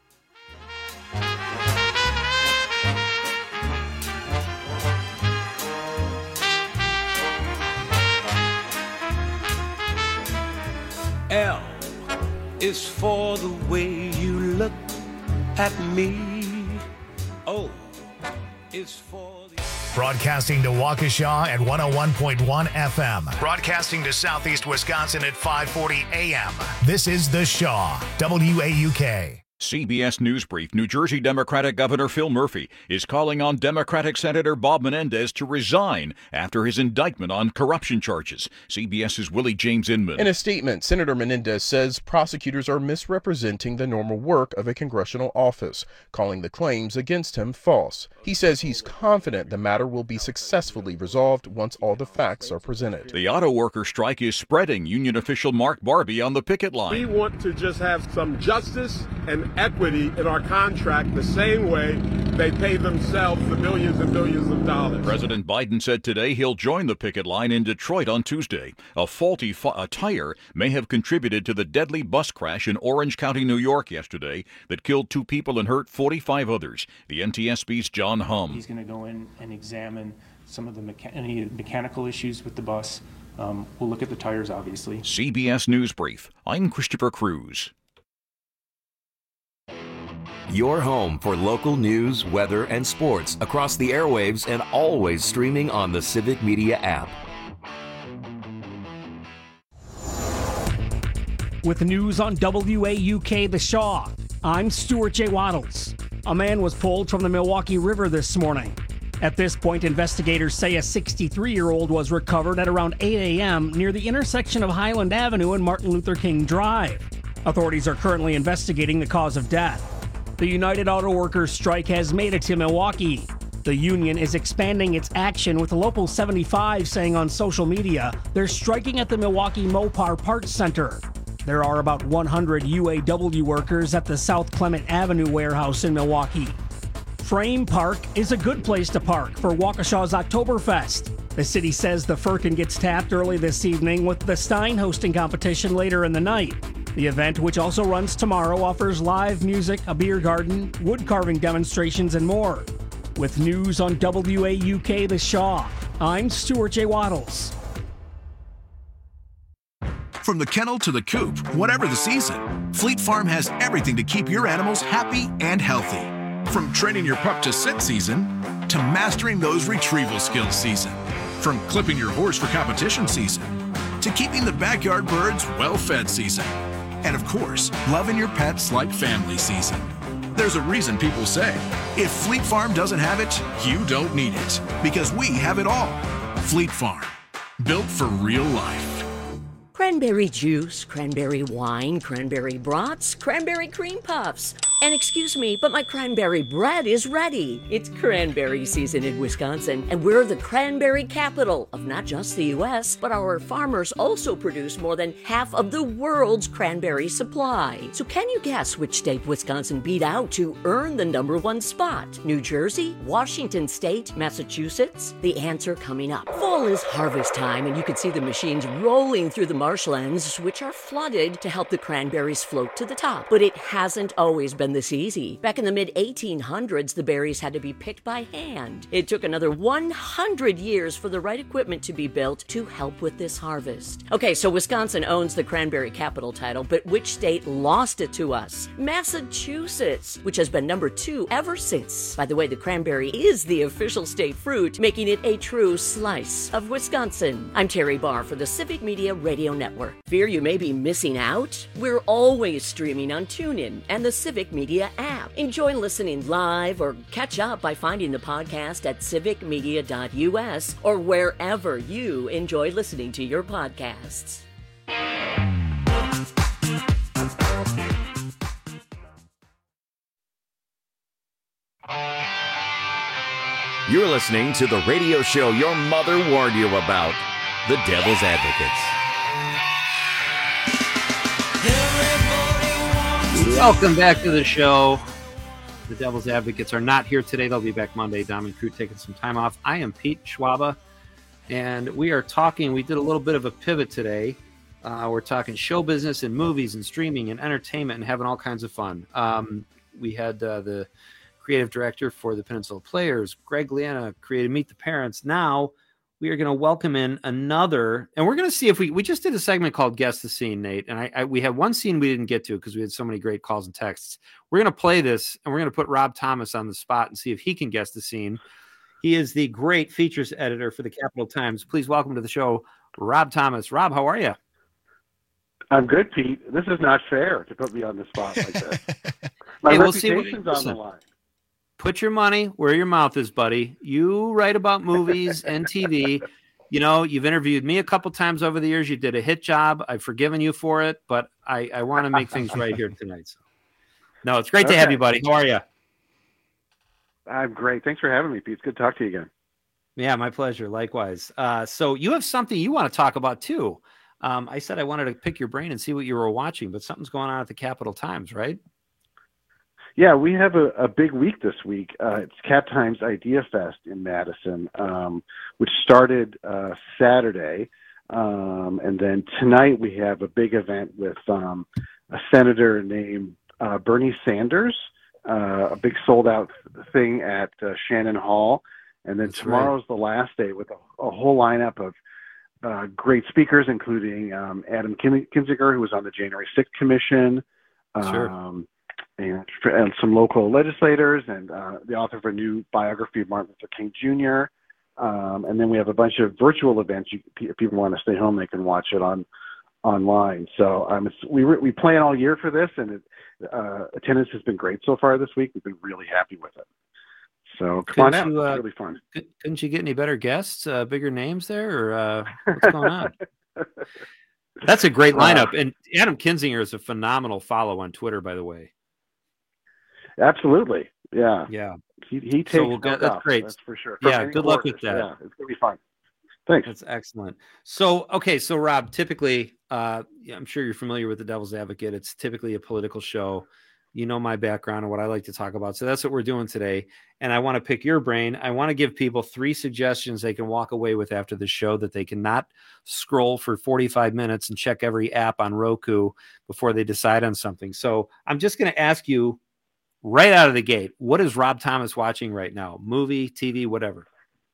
L is for the way you look at me. O is for the... Broadcasting to Waukesha at one oh one point one F M. Broadcasting to Southeast Wisconsin at five forty A M. This is The Shaw, W A U K. C B S News Brief. New Jersey Democratic Governor Phil Murphy is calling on Democratic Senator Bob Menendez to resign after his indictment on corruption charges. CBS's Willie James Inman. In a statement, Senator Menendez says prosecutors are misrepresenting the normal work of a congressional office, calling the claims against him false. He says he's confident the matter will be successfully resolved once all the facts are presented. The auto worker strike is spreading. Union official Mark Barbie on the picket line. We want to just have some justice and equity in our contract the same way they pay themselves the millions and billions of dollars. President Biden said today he'll join the picket line in Detroit on Tuesday. A faulty fu- a tire may have contributed to the deadly bus crash in Orange County, New York yesterday that killed two people and hurt forty-five others. The N T S B's John Hum. He's going to go in and examine some of the mecha- any mechanical issues with the bus. Um, we'll look at the tires, obviously. C B S News Brief. I'm Christopher Cruz. Your home for local news, weather, and sports across the airwaves and always streaming on the Civic Media app. With news on W A U K The Shaw, I'm Stuart J. Waddles. A man was pulled from the Milwaukee River this morning. At this point, investigators say a sixty-three-year-old was recovered at around eight a.m. near the intersection of Highland Avenue and Martin Luther King Drive. Authorities are currently investigating the cause of death. The United Auto Workers strike has made it to Milwaukee. The union is expanding its action, with Local seventy-five saying on social media they're striking at the Milwaukee Mopar Parts Center. There are about one hundred U A W workers at the South Clement Avenue warehouse in Milwaukee. Frame Park is a good place to park for Waukesha's Oktoberfest. The city says the Firkin gets tapped early this evening, with the Stein hosting competition later in the night. The event, which also runs tomorrow, offers live music, a beer garden, wood carving demonstrations, and more. With news on W A U K The Shaw, I'm Stuart J. Waddles. From the kennel to the coop, whatever the season, Fleet Farm has everything to keep your animals happy and healthy. From training your pup to sit season, to mastering those retrieval skills season. From clipping your horse for competition season, to keeping the backyard birds well-fed season. And of course, loving your pets like family season. There's a reason people say, if Fleet Farm doesn't have it, you don't need it. Because we have it all. Fleet Farm, built for real life. Cranberry juice, cranberry wine, cranberry brats, cranberry cream puffs. And excuse me, but my cranberry bread is ready. It's cranberry season in Wisconsin, and we're the cranberry capital of not just the U S, but our farmers also produce more than half of the world's cranberry supply. So can you guess which state Wisconsin beat out to earn the number one spot? New Jersey, Washington State, Massachusetts? The answer coming up. Fall is harvest time, and you can see the machines rolling through the marshlands, which are flooded to help the cranberries float to the top. But it hasn't always been this easy. Back in the mid eighteen hundreds, the berries had to be picked by hand. It took another one hundred years for the right equipment to be built to help with this harvest. Okay, so Wisconsin owns the cranberry capital title, but which state lost it to us? Massachusetts, which has been number two ever since. By the way, the cranberry is the official state fruit, making it a true slice of Wisconsin. I'm Terry Barr for the Civic Media Radio Network. Fear you may be missing out? We're always streaming on TuneIn and the Civic Media Media app. Enjoy listening live or catch up by finding the podcast at civic media dot u s or wherever you enjoy listening to your podcasts. You're listening to the radio show your mother warned you about, The Devil's Advocates. Welcome back to the show. The Devil's Advocates are not here today. They'll be back Monday. Dom and crew taking some time off. I am Pete Schwaba, and we are talking. We did a little bit of a pivot today. Uh, we're talking show business and movies and streaming and entertainment and having all kinds of fun. Um, we had uh, the creative director for the Peninsula Players, Greg Liana, created Meet the Parents. Now we are going to welcome in another, and we're going to see if we, we just did a segment called Guess the Scene, Nate. And I, I we had one scene we didn't get to because we had so many great calls and texts. We're going to play this, and we're going to put Rob Thomas on the spot and see if he can guess the scene. He is the great features editor for the Capital Times. Please welcome to the show, Rob Thomas. Rob, how are you? I'm good, Pete. This is not fair to put me on the spot like that. My hey, we'll see what, reputation's on listen, the line. Put your money where your mouth is, buddy. You write about movies and T V. You know, you've interviewed me a couple times over the years. You did a hit job. I've forgiven you for it, but I, I want to make things right here tonight. So. No, it's great Okay. to have you, buddy. How are you? I'm great. Thanks for having me, Pete. It's good to talk to you again. Yeah, my pleasure. Likewise. Uh, so you have something you want to talk about too. Um, I said I wanted to pick your brain and see what you were watching, but something's going on at the Capitol Times, right? Yeah, we have a, a big week this week. Uh, it's Cap Times Idea Fest in Madison, um, which started uh, Saturday. Um, and then tonight we have a big event with um, a senator named uh, Bernie Sanders, uh, a big sold-out thing at uh, Shannon Hall. And then That's tomorrow's right. the last day with a, a whole lineup of uh, great speakers, including um, Adam Kin- Kinzinger, who was on the January sixth Commission. Sure. Um, And, and some local legislators, and uh, the author of a new biography of Martin Luther King Junior Um, and then we have a bunch of virtual events. You, if people want to stay home, they can watch it on online. So um, it's, we we plan all year for this, and it, uh, attendance has been great so far this week. We've been really happy with it. So come on out. You, uh, it's really fun. Couldn't you get any better guests, uh, bigger names there, or uh, what's going on? That's a great lineup. And Adam Kinzinger is a phenomenal follow on Twitter, by the way. Absolutely. Yeah. Yeah. He, he takes So we'll get, that's off, great. That's for sure. Yeah. From Good luck with quarters. that. Yeah, it's going to be fun. Thanks. That's excellent. So, okay. So Rob, typically, uh, I'm sure you're familiar with the Devil's Advocate. It's typically a political show. You know my background and what I like to talk about. So that's what we're doing today. And I want to pick your brain. I want to give people three suggestions they can walk away with after the show that they cannot scroll for forty-five minutes and check every app on Roku before they decide on something. So I'm just going to ask you right out of the gate, what is Rob Thomas watching right now? Movie, T V, whatever.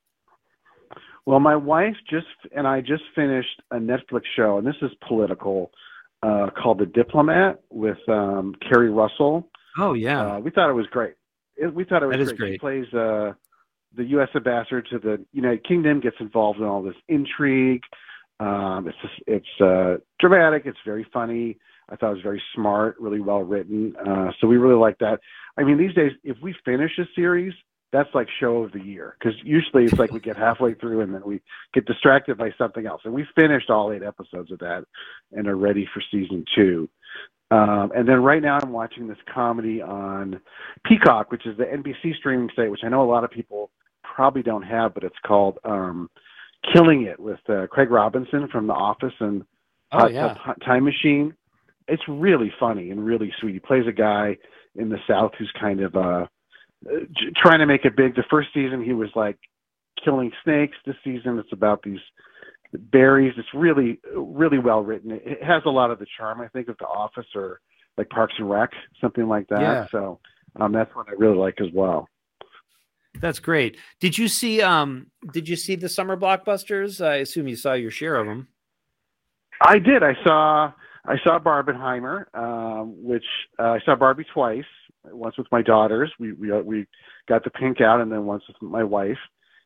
Well, my wife just and I just finished a Netflix show, and this is political, uh, called The Diplomat with um, Kerry Russell. Oh, yeah. Uh, we thought it was great. It, we thought it was That is great. great. She plays uh, the U S ambassador to the United Kingdom, gets involved in all this intrigue. Um, it's just, it's uh, dramatic. It's very funny. I thought it was very smart, really well written. Uh, so we really like that. I mean, these days, if we finish a series, that's like show of the year, because usually it's like we get halfway through and then we get distracted by something else. And we finished all eight episodes of that and are ready for season two. Um, and then right now I'm watching this comedy on Peacock, which is the N B C streaming site, which I know a lot of people probably don't have, but it's called um, Killing It with uh, Craig Robinson from The Office and Oh, Hot yeah. Tub Time Machine. It's really funny and really sweet. He plays a guy in the South who's kind of uh, j- trying to make it big. The first season he was like killing snakes. This season it's about these berries. It's really, really well written. It, it has a lot of the charm, I think, of The Office or like Parks and Rec, something like that. Yeah. So um, that's what I really like as well. That's great. Did you see um did you see the summer blockbusters? I assume you saw your share of them. I did. I saw I saw Barbenheimer, um, which uh, I saw Barbie twice. Once with my daughters. We we we got the pink out, and then once with my wife.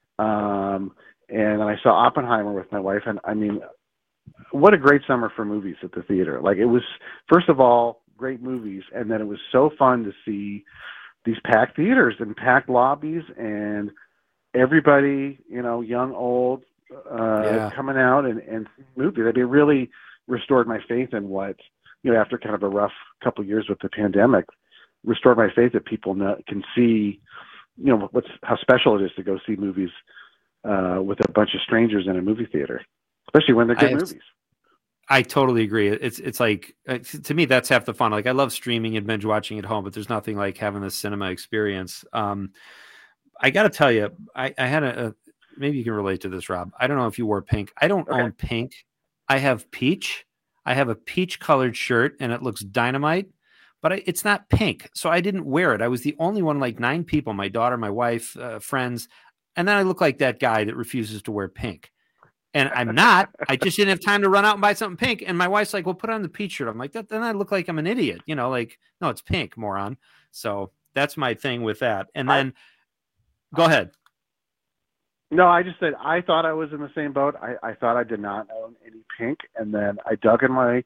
Um, and then I saw Oppenheimer with my wife. And I mean, what a great summer for movies at the theater. Like it was, first of all, great movies, and then it was so fun to see these packed theaters and packed lobbies and everybody, you know, young, old, uh, Yeah. coming out and, and seeing movies. I mean, it really restored my faith in what, you know, after kind of a rough couple of years with the pandemic, restored my faith that people know, can see, you know, what's how special it is to go see movies uh, with a bunch of strangers in a movie theater, especially when they're good I- movies. I totally agree. It's it's like it's, to me that's half the fun. Like I love streaming and binge watching at home, but there's nothing like having the cinema experience. Um, I got to tell you, I, I had a, a maybe you can relate to this, Rob. I don't know if you wore pink. I don't Okay. own pink. I have peach. I have a peach colored shirt, and it looks dynamite, but I, it's not pink, so I didn't wear it. I was the only one, like nine people: my daughter, my wife, uh, friends, and then I look like that guy that refuses to wear pink. And I'm not. I just didn't have time to run out and buy something pink. And my wife's like, "Well, put on the peach shirt." I'm like, "That then I look like I'm an idiot." You know, like, no, it's pink, moron. So that's my thing with that. And then, go ahead. No, I just said I thought I was in the same boat. I, I thought I did not own any pink, and then I dug in my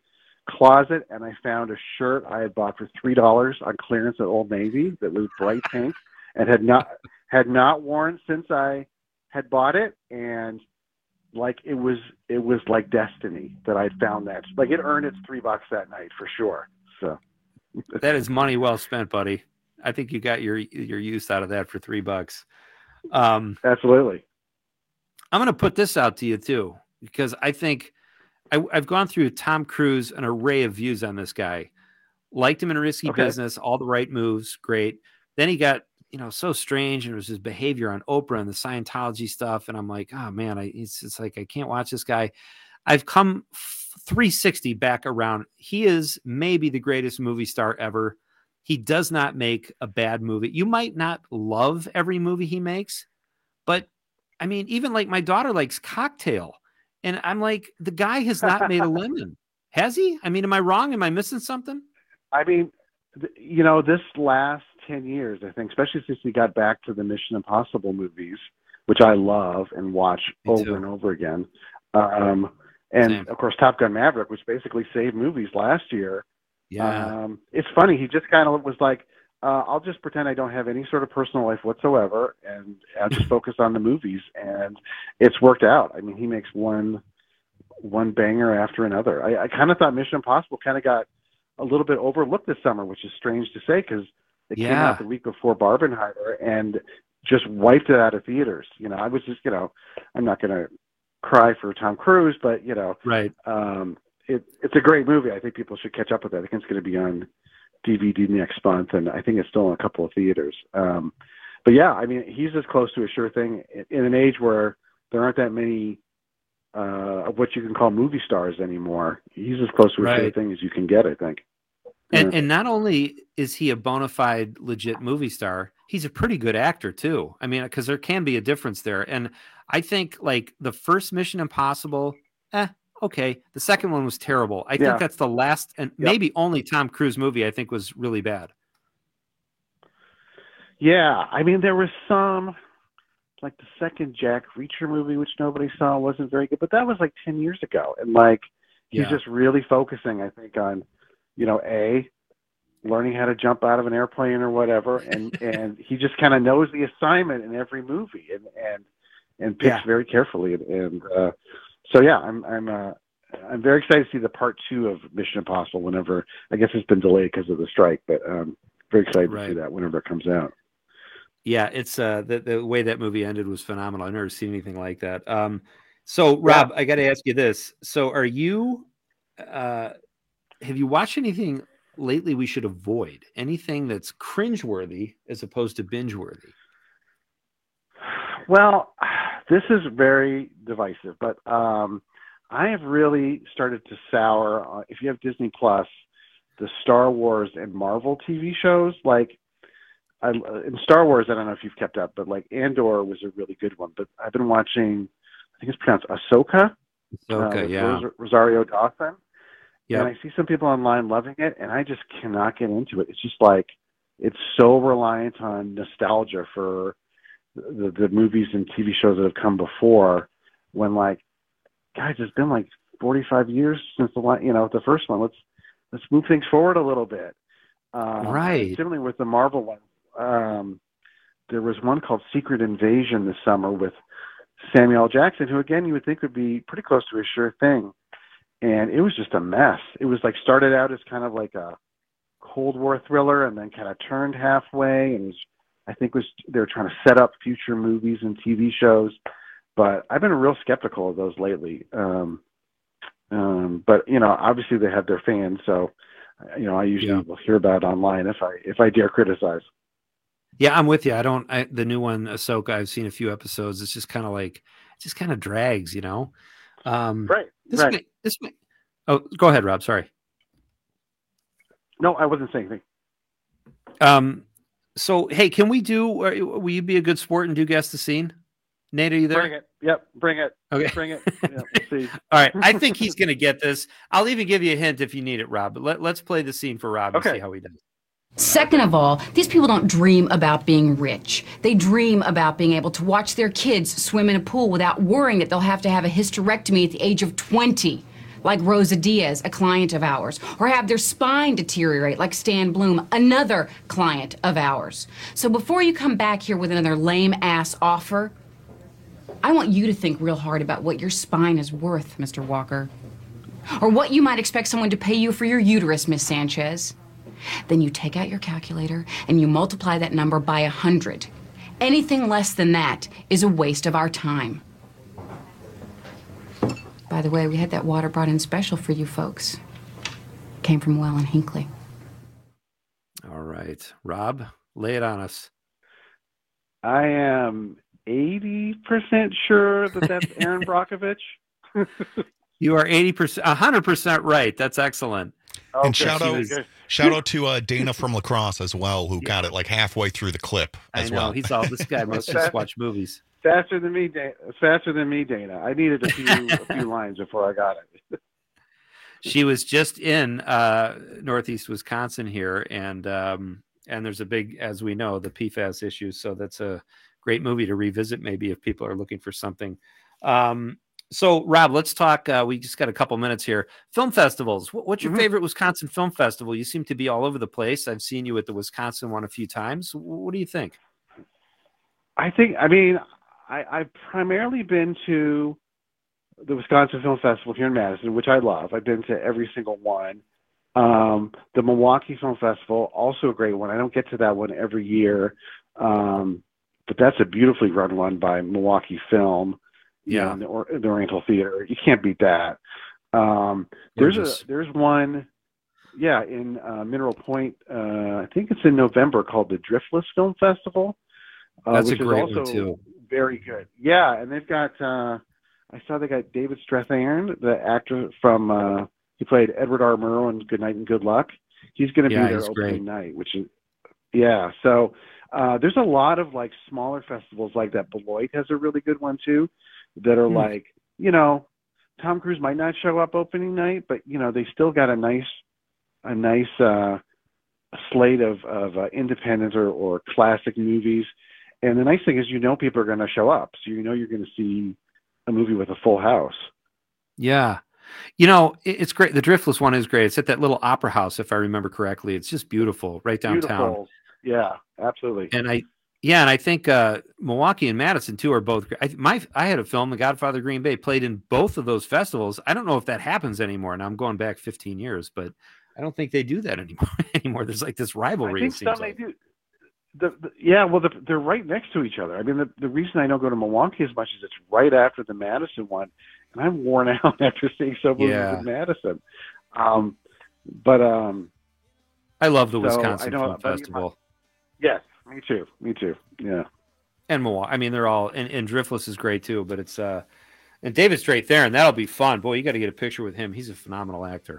closet, and I found a shirt I had bought for three dollars on clearance at Old Navy that was bright pink and had not had not worn since I had bought it, and like it was it was like destiny that I'd found that. Like it earned its three bucks that night for sure. So that is money well spent, buddy. I think you got your your use out of that for three bucks. Um, Absolutely. I'm going to put this out to you too, because I think I, I've gone through Tom Cruise, an array of views on this guy. Liked him in Risky Okay. Business, all the right moves, great. Then he got, you know, so strange, and it was his behavior on Oprah and the Scientology stuff. And I'm like, oh man, I, it's, it's like, I can't watch this guy. I've come three sixty back around. He is maybe the greatest movie star ever. He does not make a bad movie. You might not love every movie he makes, but I mean, even like my daughter likes Cocktail. And I'm like, the guy has not made a lemon. Has he? I mean, am I wrong? Am I missing something? I mean, th- you know, this last ten years, I think, especially since we got back to the Mission Impossible movies, which I love and watch Me over too. and over again. Um, and Same. of course, Top Gun Maverick, which basically saved movies last year. Yeah. Um, it's funny. He just kind of was like, uh, I'll just pretend I don't have any sort of personal life whatsoever, and I'll just focus on the movies. And it's worked out. I mean, he makes one one banger after another. I, I kind of thought Mission Impossible kind of got a little bit overlooked this summer, which is strange to say because it came Yeah. out the week before Barbenheimer and just wiped it out of theaters. You know, I was just, you know, I'm not going to cry for Tom Cruise, but, you know, Right. um, it, it's a great movie. I think people should catch up with that. I think it's going to be on D V D next month, and I think it's still in a couple of theaters. Um, but yeah, I mean, he's as close to a sure thing in, in an age where there aren't that many uh, of what you can call movie stars anymore. He's as close to a sure Right. thing as you can get, I think. And Yeah. and not only is he a bona fide legit movie star, he's a pretty good actor too. I mean, because there can be a difference there. And I think like the first Mission Impossible, eh, okay. The second one was terrible. I Yeah. think that's the last and maybe only Tom Cruise movie I think was really bad. Yeah, I mean, there was some, like the second Jack Reacher movie, which nobody saw, wasn't very good, but that was like ten years ago. And like, he's Yeah. just really focusing, I think, on, you know, A, learning how to jump out of an airplane or whatever. And, and he just kind of knows the assignment in every movie and, and, and picks Yeah. very carefully. And, and uh, so, yeah, I'm, I'm, uh, I'm very excited to see the part two of Mission Impossible whenever, I guess it's been delayed because of the strike, but um, very excited to Right. see that whenever it comes out. Yeah, it's uh the, the way that movie ended was phenomenal. I've never seen anything like that. Um so Rob, I gotta ask you this. So are you uh have you watched anything lately we should avoid? Anything that's cringeworthy as opposed to binge-worthy? Well, this is very divisive, but um, I have really started to sour. Uh, if you have Disney Plus, the Star Wars and Marvel T V shows, like I, in Star Wars, I don't know if you've kept up, but like Andor was a really good one. But I've been watching, I think it's pronounced Ahsoka. Ahsoka, uh, with yeah. Ros- Rosario Dawson. Yep. And I see some people online loving it, and I just cannot get into it. It's just like it's so reliant on nostalgia for the, the movies and T V shows that have come before. When like, guys, it's been like forty-five years since the one, you know, the first one. Let's let's move things forward a little bit. Um, Right. Similarly with the Marvel one, um, there was one called Secret Invasion this summer with Samuel L. Jackson, who again you would think would be pretty close to a sure thing. And it was just a mess. It was like started out as kind of like a Cold War thriller and then kind of turned halfway. And was, I think was they were trying to set up future movies and T V shows. But I've been real skeptical of those lately. Um, um, but, you know, obviously they have their fans. So, you know, I usually Yeah. will hear about it online if I if I dare criticize. Yeah, I'm with you. I don't I, the new one, Ahsoka, I've seen a few episodes. It's just kind of like it just kind of drags, you know. Um Right. This right. may, this may, oh, go ahead, Rob. Sorry. No, I wasn't saying anything. Um, so hey, can we do? Will you be a good sport and do guess the scene? Nate, are you there? Bring it. Yep. Bring it. Okay. Bring it. Yeah, we'll see. All right. I think he's going to get this. I'll even give you a hint if you need it, Rob. But let, let's play the scene for Rob and Okay. see how he does. Second of all, these people don't dream about being rich. They dream about being able to watch their kids swim in a pool without worrying that they'll have to have a hysterectomy at the age of twenty. like Rosa Diaz, a client of ours, or have their spine deteriorate like Stan Bloom, another client of ours. So before you come back here with another lame-ass offer, I want you to think real hard about what your spine is worth, Mister Walker. Or what you might expect someone to pay you for your uterus, Miss Sanchez. Then you take out your calculator and you multiply that number by a hundred. Anything less than that is a waste of our time. By the way, we had that water brought in special for you folks. Came from Well and Hinckley. All right. Rob, lay it on us. I am eighty percent sure that that's Aaron Brockovich. You are eighty percent, one hundred percent right. That's excellent. Okay. And shout out, was- shout out to uh, Dana from Lacrosse as well, who got it like halfway through the clip as I know. well. He's all, this guy must just watch movies. Faster than me, Dana. Faster than me, Dana. I needed a few a few lines before I got it. She was just in uh, Northeast Wisconsin here, and um, and there's a big, as we know, the P FAS issue. So that's a great movie to revisit, maybe if people are looking for something. Um, so, Rob, let's talk. Uh, we just got a couple minutes here. Film festivals. What, what's your Mm-hmm. favorite Wisconsin film festival? You seem to be all over the place. I've seen you at the Wisconsin one a few times. What do you think? I think. I mean, I, I've primarily been to the Wisconsin Film Festival here in Madison, which I love. I've been to every single one. Um, the Milwaukee Film Festival, also a great one. I don't get to that one every year, um, but that's a beautifully run one by Milwaukee Film. You Yeah. know, in the, or, the Oriental Theater. You can't beat that. Um, there's Gorgeous. a there's one, yeah, in uh, Mineral Point. Uh, I think it's in November, called the Driftless Film Festival. Uh, That's a which is great also one, too. very good. Yeah, and they've got. Uh, I saw they got David Strathairn, the actor from. Uh, he played Edward R. Murrow in Good Night and Good Luck. He's going to Yeah, be there he's opening great. night, which is. Yeah, so uh, there's a lot of like smaller festivals like that. Beloit has a really good one too, that are Hmm. like, you know, Tom Cruise might not show up opening night, but you know they still got a nice, a nice uh, slate of of uh, independent or, or classic movies. And the nice thing is, you know, people are going to show up, so you know you're going to see a movie with a full house. Yeah. You know, it- it's great. The Driftless one is great. It's at that little opera house, if I remember correctly. It's just beautiful right downtown. Beautiful. Yeah, absolutely. And I, yeah, and I think uh, Milwaukee and Madison too are both. I, my, I had a film, The Godfather of Green Bay, played in both of those festivals. I don't know if that happens anymore. Now I'm going back fifteen years, but I don't think they do that anymore. anymore. There's like this I rivalry. think it seems some they like. do. The, the, yeah, well, the, they're right next to each other. I mean, the, the reason I don't go to Milwaukee as much is it's right after the Madison one, and I'm worn out after seeing so much Yeah. of Madison. Um, but um, I love the so Wisconsin I know- Film but you- Festival. yes, me too. Me too. Yeah. And Milwaukee. I mean, they're all, and, and Driftless is great too, but it's, uh, and David Strathairn, that'll be fun. Boy, you got to get a picture with him. He's a phenomenal actor.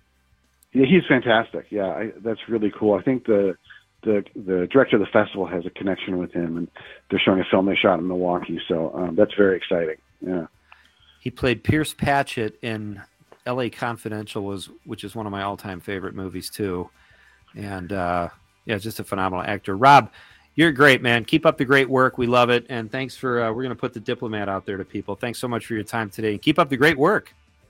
Yeah, he's fantastic. Yeah, I, that's really cool. I think the the the director of the festival has a connection with him, and they're showing a film they shot in Milwaukee. So um, that's very exciting. Yeah. He played Pierce Patchett in L A Confidential, was which is one of my all-time favorite movies too. And uh, yeah, just a phenomenal actor. Rob, you're great, man. Keep up the great work. We love it. And thanks for uh, we're going to put the Diplomat out there to people. Thanks so much for your time today. And keep up the great work.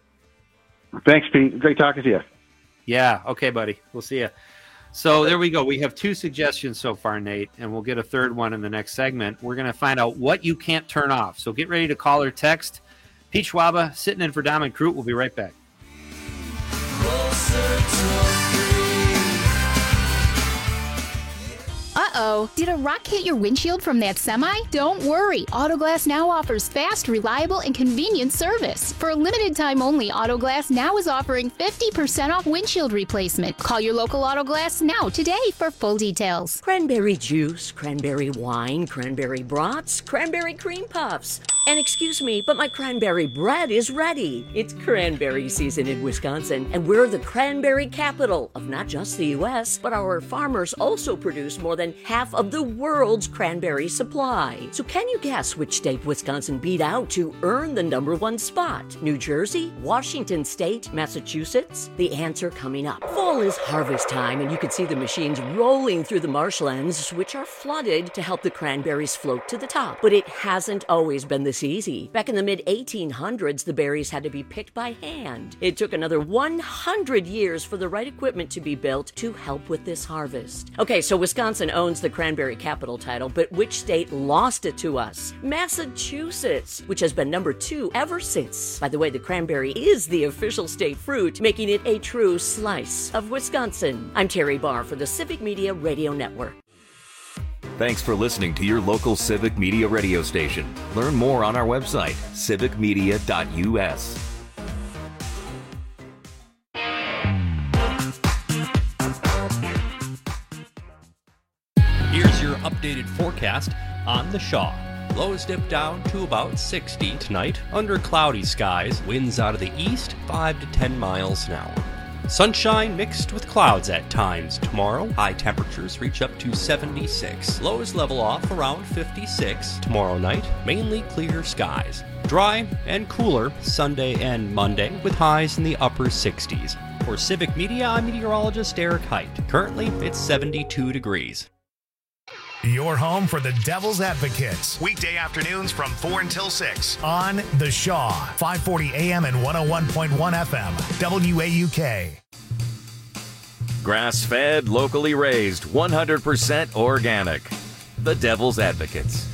Thanks, Pete. Great talking to you. Yeah. Okay, buddy. We'll see you. So there we go. We have two suggestions so far, Nate, and we'll get a third one in the next segment. We're going to find out what you can't turn off. So get ready to call or text. Pete Schwaba sitting in for Dom and Crute. We'll be right back. Uh-oh. Did a rock hit your windshield from that semi? Don't worry. Autoglass Now offers fast, reliable, and convenient service. For a limited time only, Autoglass Now is offering fifty percent off windshield replacement. Call your local Autoglass Now today for full details. Cranberry juice, cranberry wine, cranberry brats, cranberry cream puffs. And excuse me, but my cranberry bread is ready. It's cranberry season in Wisconsin, and we're the cranberry capital of not just the U S, but our farmers also produce more than half of the world's cranberry supply. So can you guess which state Wisconsin beat out to earn the number one spot? New Jersey, Washington State, Massachusetts? The answer coming up. Fall is harvest time, and you can see the machines rolling through the marshlands, which are flooded to help the cranberries float to the top. But it hasn't always been this this easy. Back in the mid eighteen hundreds, the berries had to be picked by hand. It took another one hundred years for the right equipment to be built to help with this harvest. Okay, so Wisconsin owns the cranberry capital title, but which state lost it to us? Massachusetts, which has been number two ever since. By the way, the cranberry is the official state fruit, making it a true slice of Wisconsin. I'm Terry Barr for the Civic Media Radio Network. Thanks for listening to your local Civic Media radio station. Learn more on our website, civic media dot u s. Here's your updated forecast on the Shaw. Lows dip down to about sixty tonight under cloudy skies. Winds out of the east, five to ten miles an hour. Sunshine mixed with clouds at times tomorrow. High temperatures reach up to seventy-six. Lows level off around fifty-six tomorrow night. Mainly clear skies. Dry and cooler Sunday and Monday with highs in the upper sixties. For Civic Media, I'm meteorologist Eric Height. Currently, it's seventy-two degrees. Your home for the Devil's Advocates. Weekday afternoons from four until six on The Shaw, five forty A M and one oh one point one F M, W A U K. Grass-fed, locally raised, one hundred percent organic. The Devil's Advocates.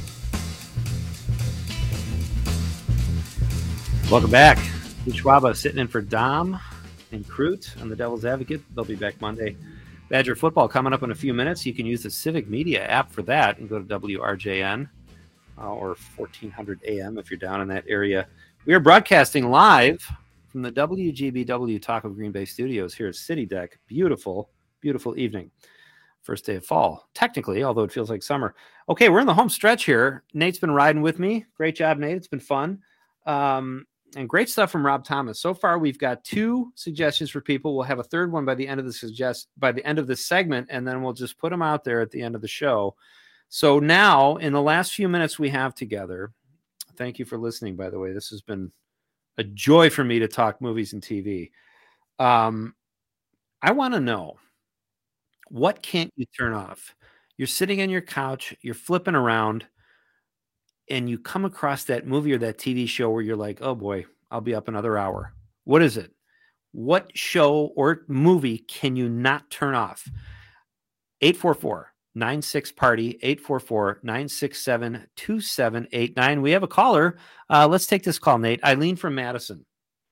Welcome back. Pete Schwaba sitting in for Dom and Crute on the Devil's Advocate. They'll be back Monday. Badger football coming up in a few minutes. You can use the Civic Media app for that and go to W R J N uh, or fourteen hundred A M if you're down in that area. We are broadcasting live from the W G B W Talk of Green Bay studios here at City Deck. Beautiful, beautiful evening. First day of fall, technically, although it feels like summer. Okay, we're in the home stretch here. Nate's been riding with me. Great job, Nate. It's been fun. Um, And great stuff from Rob Thomas. So far, we've got two suggestions for people. We'll have a third one by the end of the suggest by the end of this segment, and then we'll just put them out there at the end of the show. So now, in the last few minutes we have together, thank you for listening, by the way. This has been a joy for me to talk movies and T V. Um, I want to know, what can't you turn off? You're sitting on your couch, you're flipping around, and you come across that movie or that T V show where you're like, oh boy, I'll be up another hour. What is it? What show or movie can you not turn off? eight four four, nine six, party, eight four four, nine six seven, two seven eight nine. We have a caller. Uh, let's take this call, Nate. Eileen from Madison.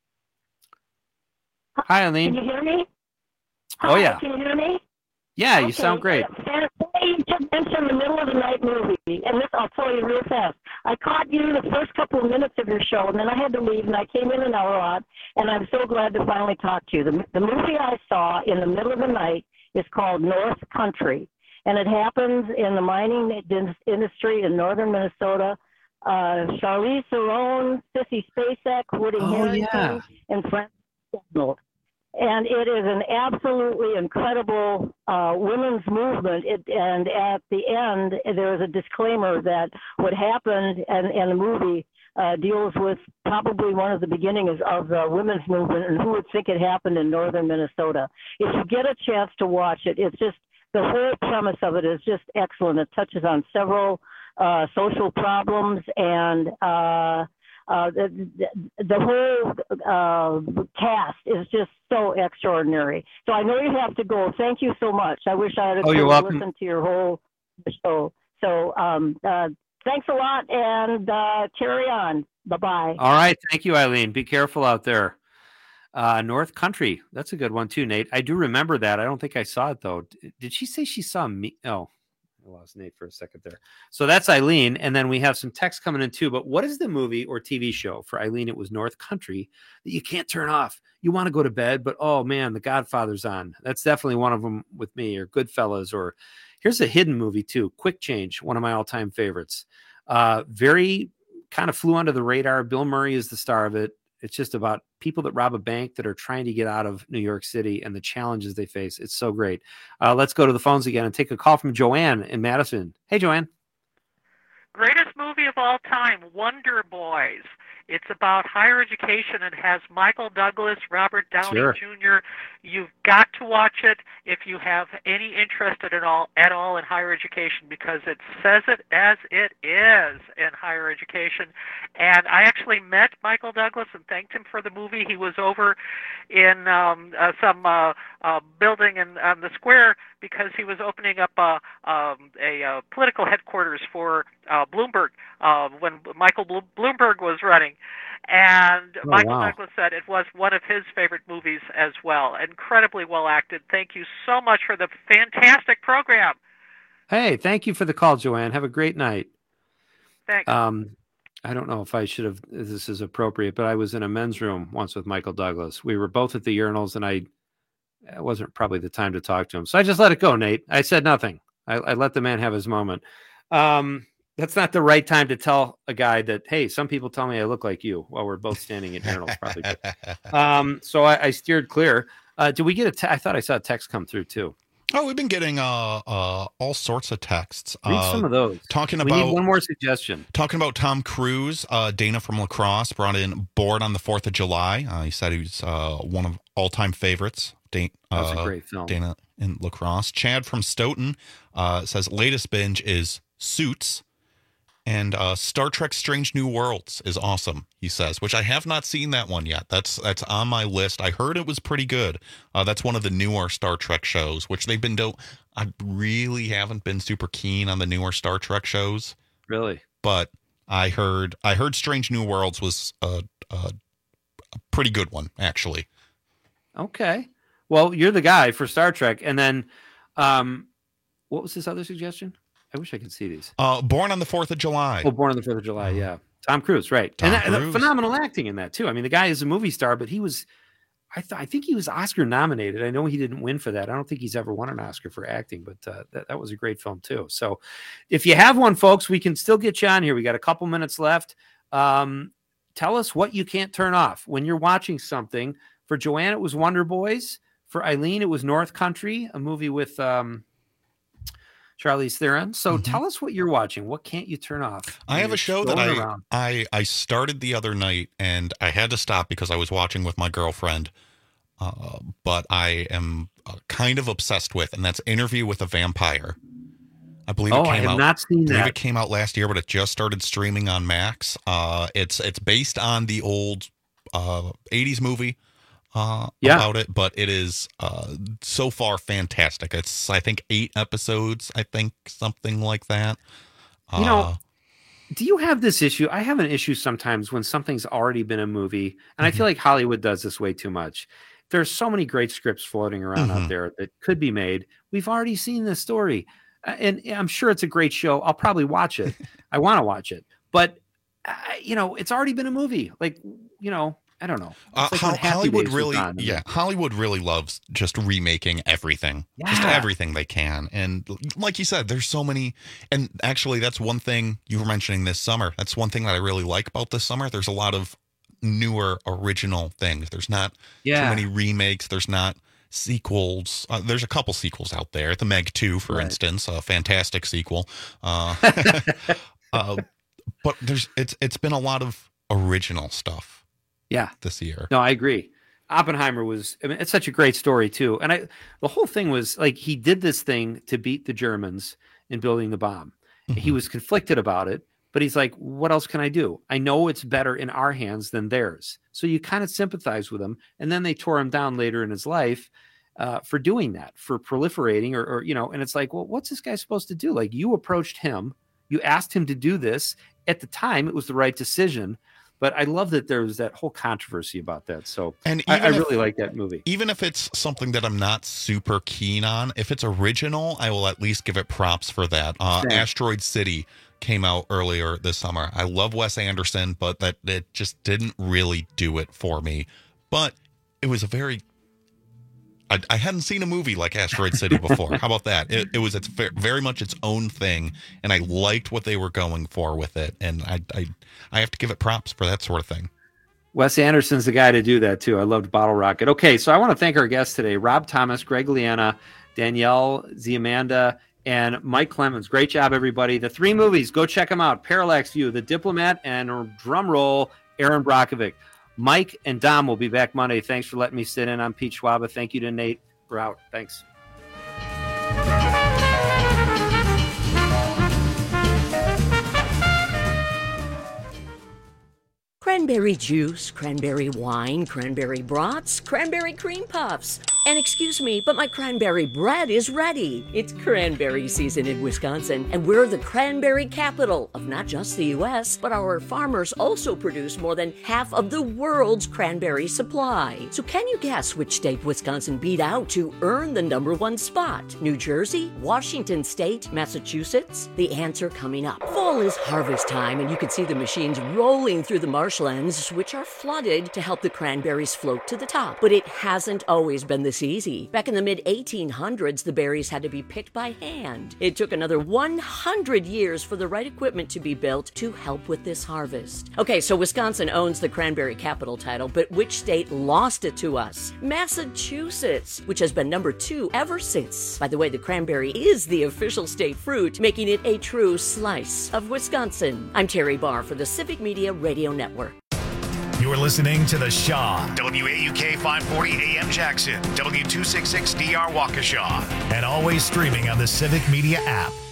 Hi, Eileen. Can you hear me? Oh, yeah. Can you hear me? Yeah, okay. You sound great. You just mentioned the middle of the night movie, and this I'll tell you real fast. I caught you the first couple of minutes of your show, and then I had to leave, and I came in an hour odd, and I'm so glad to finally talk to you. The, the movie I saw in the middle of the night is called North Country, and it happens in the mining industry in northern Minnesota. Uh, Charlize Theron, Sissy Spacek, Woody Oh, Harrelson, yeah. and Francis Arnold. And it is an absolutely incredible uh, women's movement. It, and at the end, there is a disclaimer that what happened and, and the movie uh, deals with probably one of the beginnings of the women's movement, and who would think it happened in northern Minnesota. If you get a chance to watch it, it's just, the whole premise of it is just excellent. It touches on several uh, social problems, and uh, Uh, the, the, the whole uh, cast is just so extraordinary. So I know you have to go. Thank you so much. I wish I had a Oh, you're chance to welcome. listen to your whole show. So um, uh, thanks a lot, and uh, carry on. Bye-bye. All right. Thank you, Eileen. Be careful out there. Uh, North Country. That's a good one, too, Nate. I do remember that. I don't think I saw it, though. D- Did she say she saw me? Oh, I lost Nate for a second there. So that's Eileen. And then we have some text coming in, too. But what is the movie or T V show? For Eileen, it was North Country that you can't turn off. You want to go to bed, but, oh, man, The Godfather's on. That's definitely one of them with me, or Goodfellas, or here's a hidden movie, too. Quick Change, one of my all-time favorites. Uh, very kind of flew under the radar. Bill Murray is the star of it. It's just about people that rob a bank that are trying to get out of New York City and the challenges they face. It's so great. Uh, let's go to the phones again and take a call from Joanne in Madison. Hey, Joanne. Greatest movie of all time, Wonder Boys. It's about higher education and has Michael Douglas, Robert Downey Sure. Junior You've got to watch it if you have any interest at all at all in higher education, because it says it as it is in higher education. And I actually met Michael Douglas and thanked him for the movie. He was over in um, uh, some uh, uh, building in on the square because he was opening up uh, um, a uh, political headquarters for uh, Bloomberg uh, when Michael Blo- Bloomberg was running. And Oh, Michael wow. Douglas said it was one of his favorite movies as well. Incredibly well acted. Thank you so much for the fantastic program. Hey, thank you for the call, Joanne. Have a great night. Thanks. Um, I don't know if I should have, if this is appropriate, but I was in a men's room once with Michael Douglas. We were both at the urinals, and I, it wasn't probably the time to talk to him. So I just let it go, Nate. I said nothing. I, I let the man have his moment. Um, that's not the right time to tell a guy that, hey, some people tell me I look like you while we're both standing at urinals. Probably. um, so I, I steered clear. Uh, did we get a te- I thought I saw a text come through too. Oh, we've been getting uh, uh, all sorts of texts. Read uh, some of those. Talking We about need one more suggestion. Talking about Tom Cruise. Uh, Dana from Lacrosse brought in Bored on the Fourth of July. Uh, he said he was uh, one of all-time favorites. Da- uh, That's a great film. Dana in Lacrosse. Chad from Stoughton uh, says latest binge is Suits. And uh, Star Trek Strange New Worlds is awesome, he says, which I have not seen that one yet. That's that's on my list. I heard it was pretty good. Uh, that's one of the newer Star Trek shows, which they've been do. I really haven't been super keen on the newer Star Trek shows. Really? But I heard I heard Strange New Worlds was a, a, a pretty good one, actually. Okay. Well, you're the guy for Star Trek. And then um, what was this other suggestion? I wish I could see these. Uh, Born on the Fourth of July. Oh, Born on the Fourth of July, yeah. Tom Cruise, right. Tom and, that, and Cruise. phenomenal acting in that, too. I mean, the guy is a movie star, but he was, I, th- I think he was Oscar nominated. I know he didn't win for that. I don't think he's ever won an Oscar for acting, but uh, that, that was a great film, too. So if you have one, folks, we can still get you on here. We got a couple minutes left. Um, tell us what you can't turn off when you're watching something. For Joanne, it was Wonder Boys. For Eileen, it was North Country, a movie with... Um, Charlize Theron. So Mm-hmm. tell us what you're watching. What can't you turn off? I when have you're a show that I, scrolling around? I I started the other night and I had to stop because I was watching with my girlfriend. Uh, but I am uh, kind of obsessed with, and that's Interview with a Vampire. I believe Oh, it I came have out. not seen I believe that. it came out last year, but it just started streaming on Max. Uh, it's it's based on the old uh, eighties movie. Uh, Yeah. about it, but it is uh, so far fantastic. It's I think eight episodes. I think something like that. You know, Uh, do you have this issue? I have an issue sometimes when something's already been a movie, and I Mm-hmm. feel like Hollywood does this way too much. There's so many great scripts floating around Mhm. out there that could be made. We've already seen this story, Uh, and I'm sure it's a great show. I'll probably watch it. I want to watch it, but uh, you know, it's already been a movie. Like, you know, I don't know. Uh, It's like Ho- when Happy Hollywood Days was really, on, and yeah, Hollywood really loves just remaking everything, just Yeah. everything they can. And like you said, there's so many. And actually, that's one thing you were mentioning this summer. That's one thing that I really like about this summer. There's a lot of newer, original things. There's not Yeah. too many remakes. There's not sequels. Uh, there's a couple sequels out there. The Meg two, for Right. instance, a fantastic sequel. Uh, uh, but there's it's it's been a lot of original stuff. Yeah. This year. No, I agree. Oppenheimer was, I mean, it's such a great story too. And I, the whole thing was like, he did this thing to beat the Germans in building the bomb. He was conflicted about it, but he's like, what else can I do? I know it's better in our hands than theirs. So you kind of sympathize with him. And then they tore him down later in his life uh, for doing that, for proliferating or, or, you know, and it's like, well, what's this guy supposed to do? Like, you approached him, you asked him to do this. At the time, it was the right decision. But I love that there was that whole controversy about that. So And I, I even if- really like that movie. Even if it's something that I'm not super keen on, if it's original, I will at least give it props for that. Uh, Same. Asteroid City came out earlier this summer. I love Wes Anderson, but that it just didn't really do it for me. But it was a very I, I hadn't seen a movie like Asteroid City before. How about that? It, it was it's ve- very much its own thing, and I liked what they were going for with it. And I, I, I have to give it props for that sort of thing. Wes Anderson's the guy to do that too. I loved Bottle Rocket. Okay, so I want to thank our guests today: Rob Thomas, Greg Liana, Danielle Ziamanda, and Mike Clemens. Great job, everybody. The three movies, go check them out: Parallax View, The Diplomat, and drum roll, Aaron Brockovic. Mike and Dom will be back Monday. Thanks for letting me sit in. I'm Pete Schwaba. Thank you to Nate. We're out. Thanks. Cranberry juice, cranberry wine, cranberry brats, cranberry cream puffs. And excuse me, but my cranberry bread is ready. It's cranberry season in Wisconsin, and we're the cranberry capital of not just the U S, but our farmers also produce more than half of the world's cranberry supply. So can you guess which state Wisconsin beat out to earn the number one spot? New Jersey, Washington State, Massachusetts? The answer coming up. Fall is harvest time, and you can see the machines rolling through the marshlands, which are flooded to help the cranberries float to the top. But it hasn't always been this easy. Back in the mid eighteen hundreds, the berries had to be picked by hand. It took another one hundred years for the right equipment to be built to help with this harvest. Okay, so Wisconsin owns the cranberry capital title, but which state lost it to us? Massachusetts, which has been number two ever since. By the way, the cranberry is the official state fruit, making it a true slice of Wisconsin. I'm Terry Barr for the Civic Media Radio Network. You're listening to The Shaw, W A U K five forty A M Jackson, W two sixty-six D R Waukesha, and always streaming on the Civic Media app.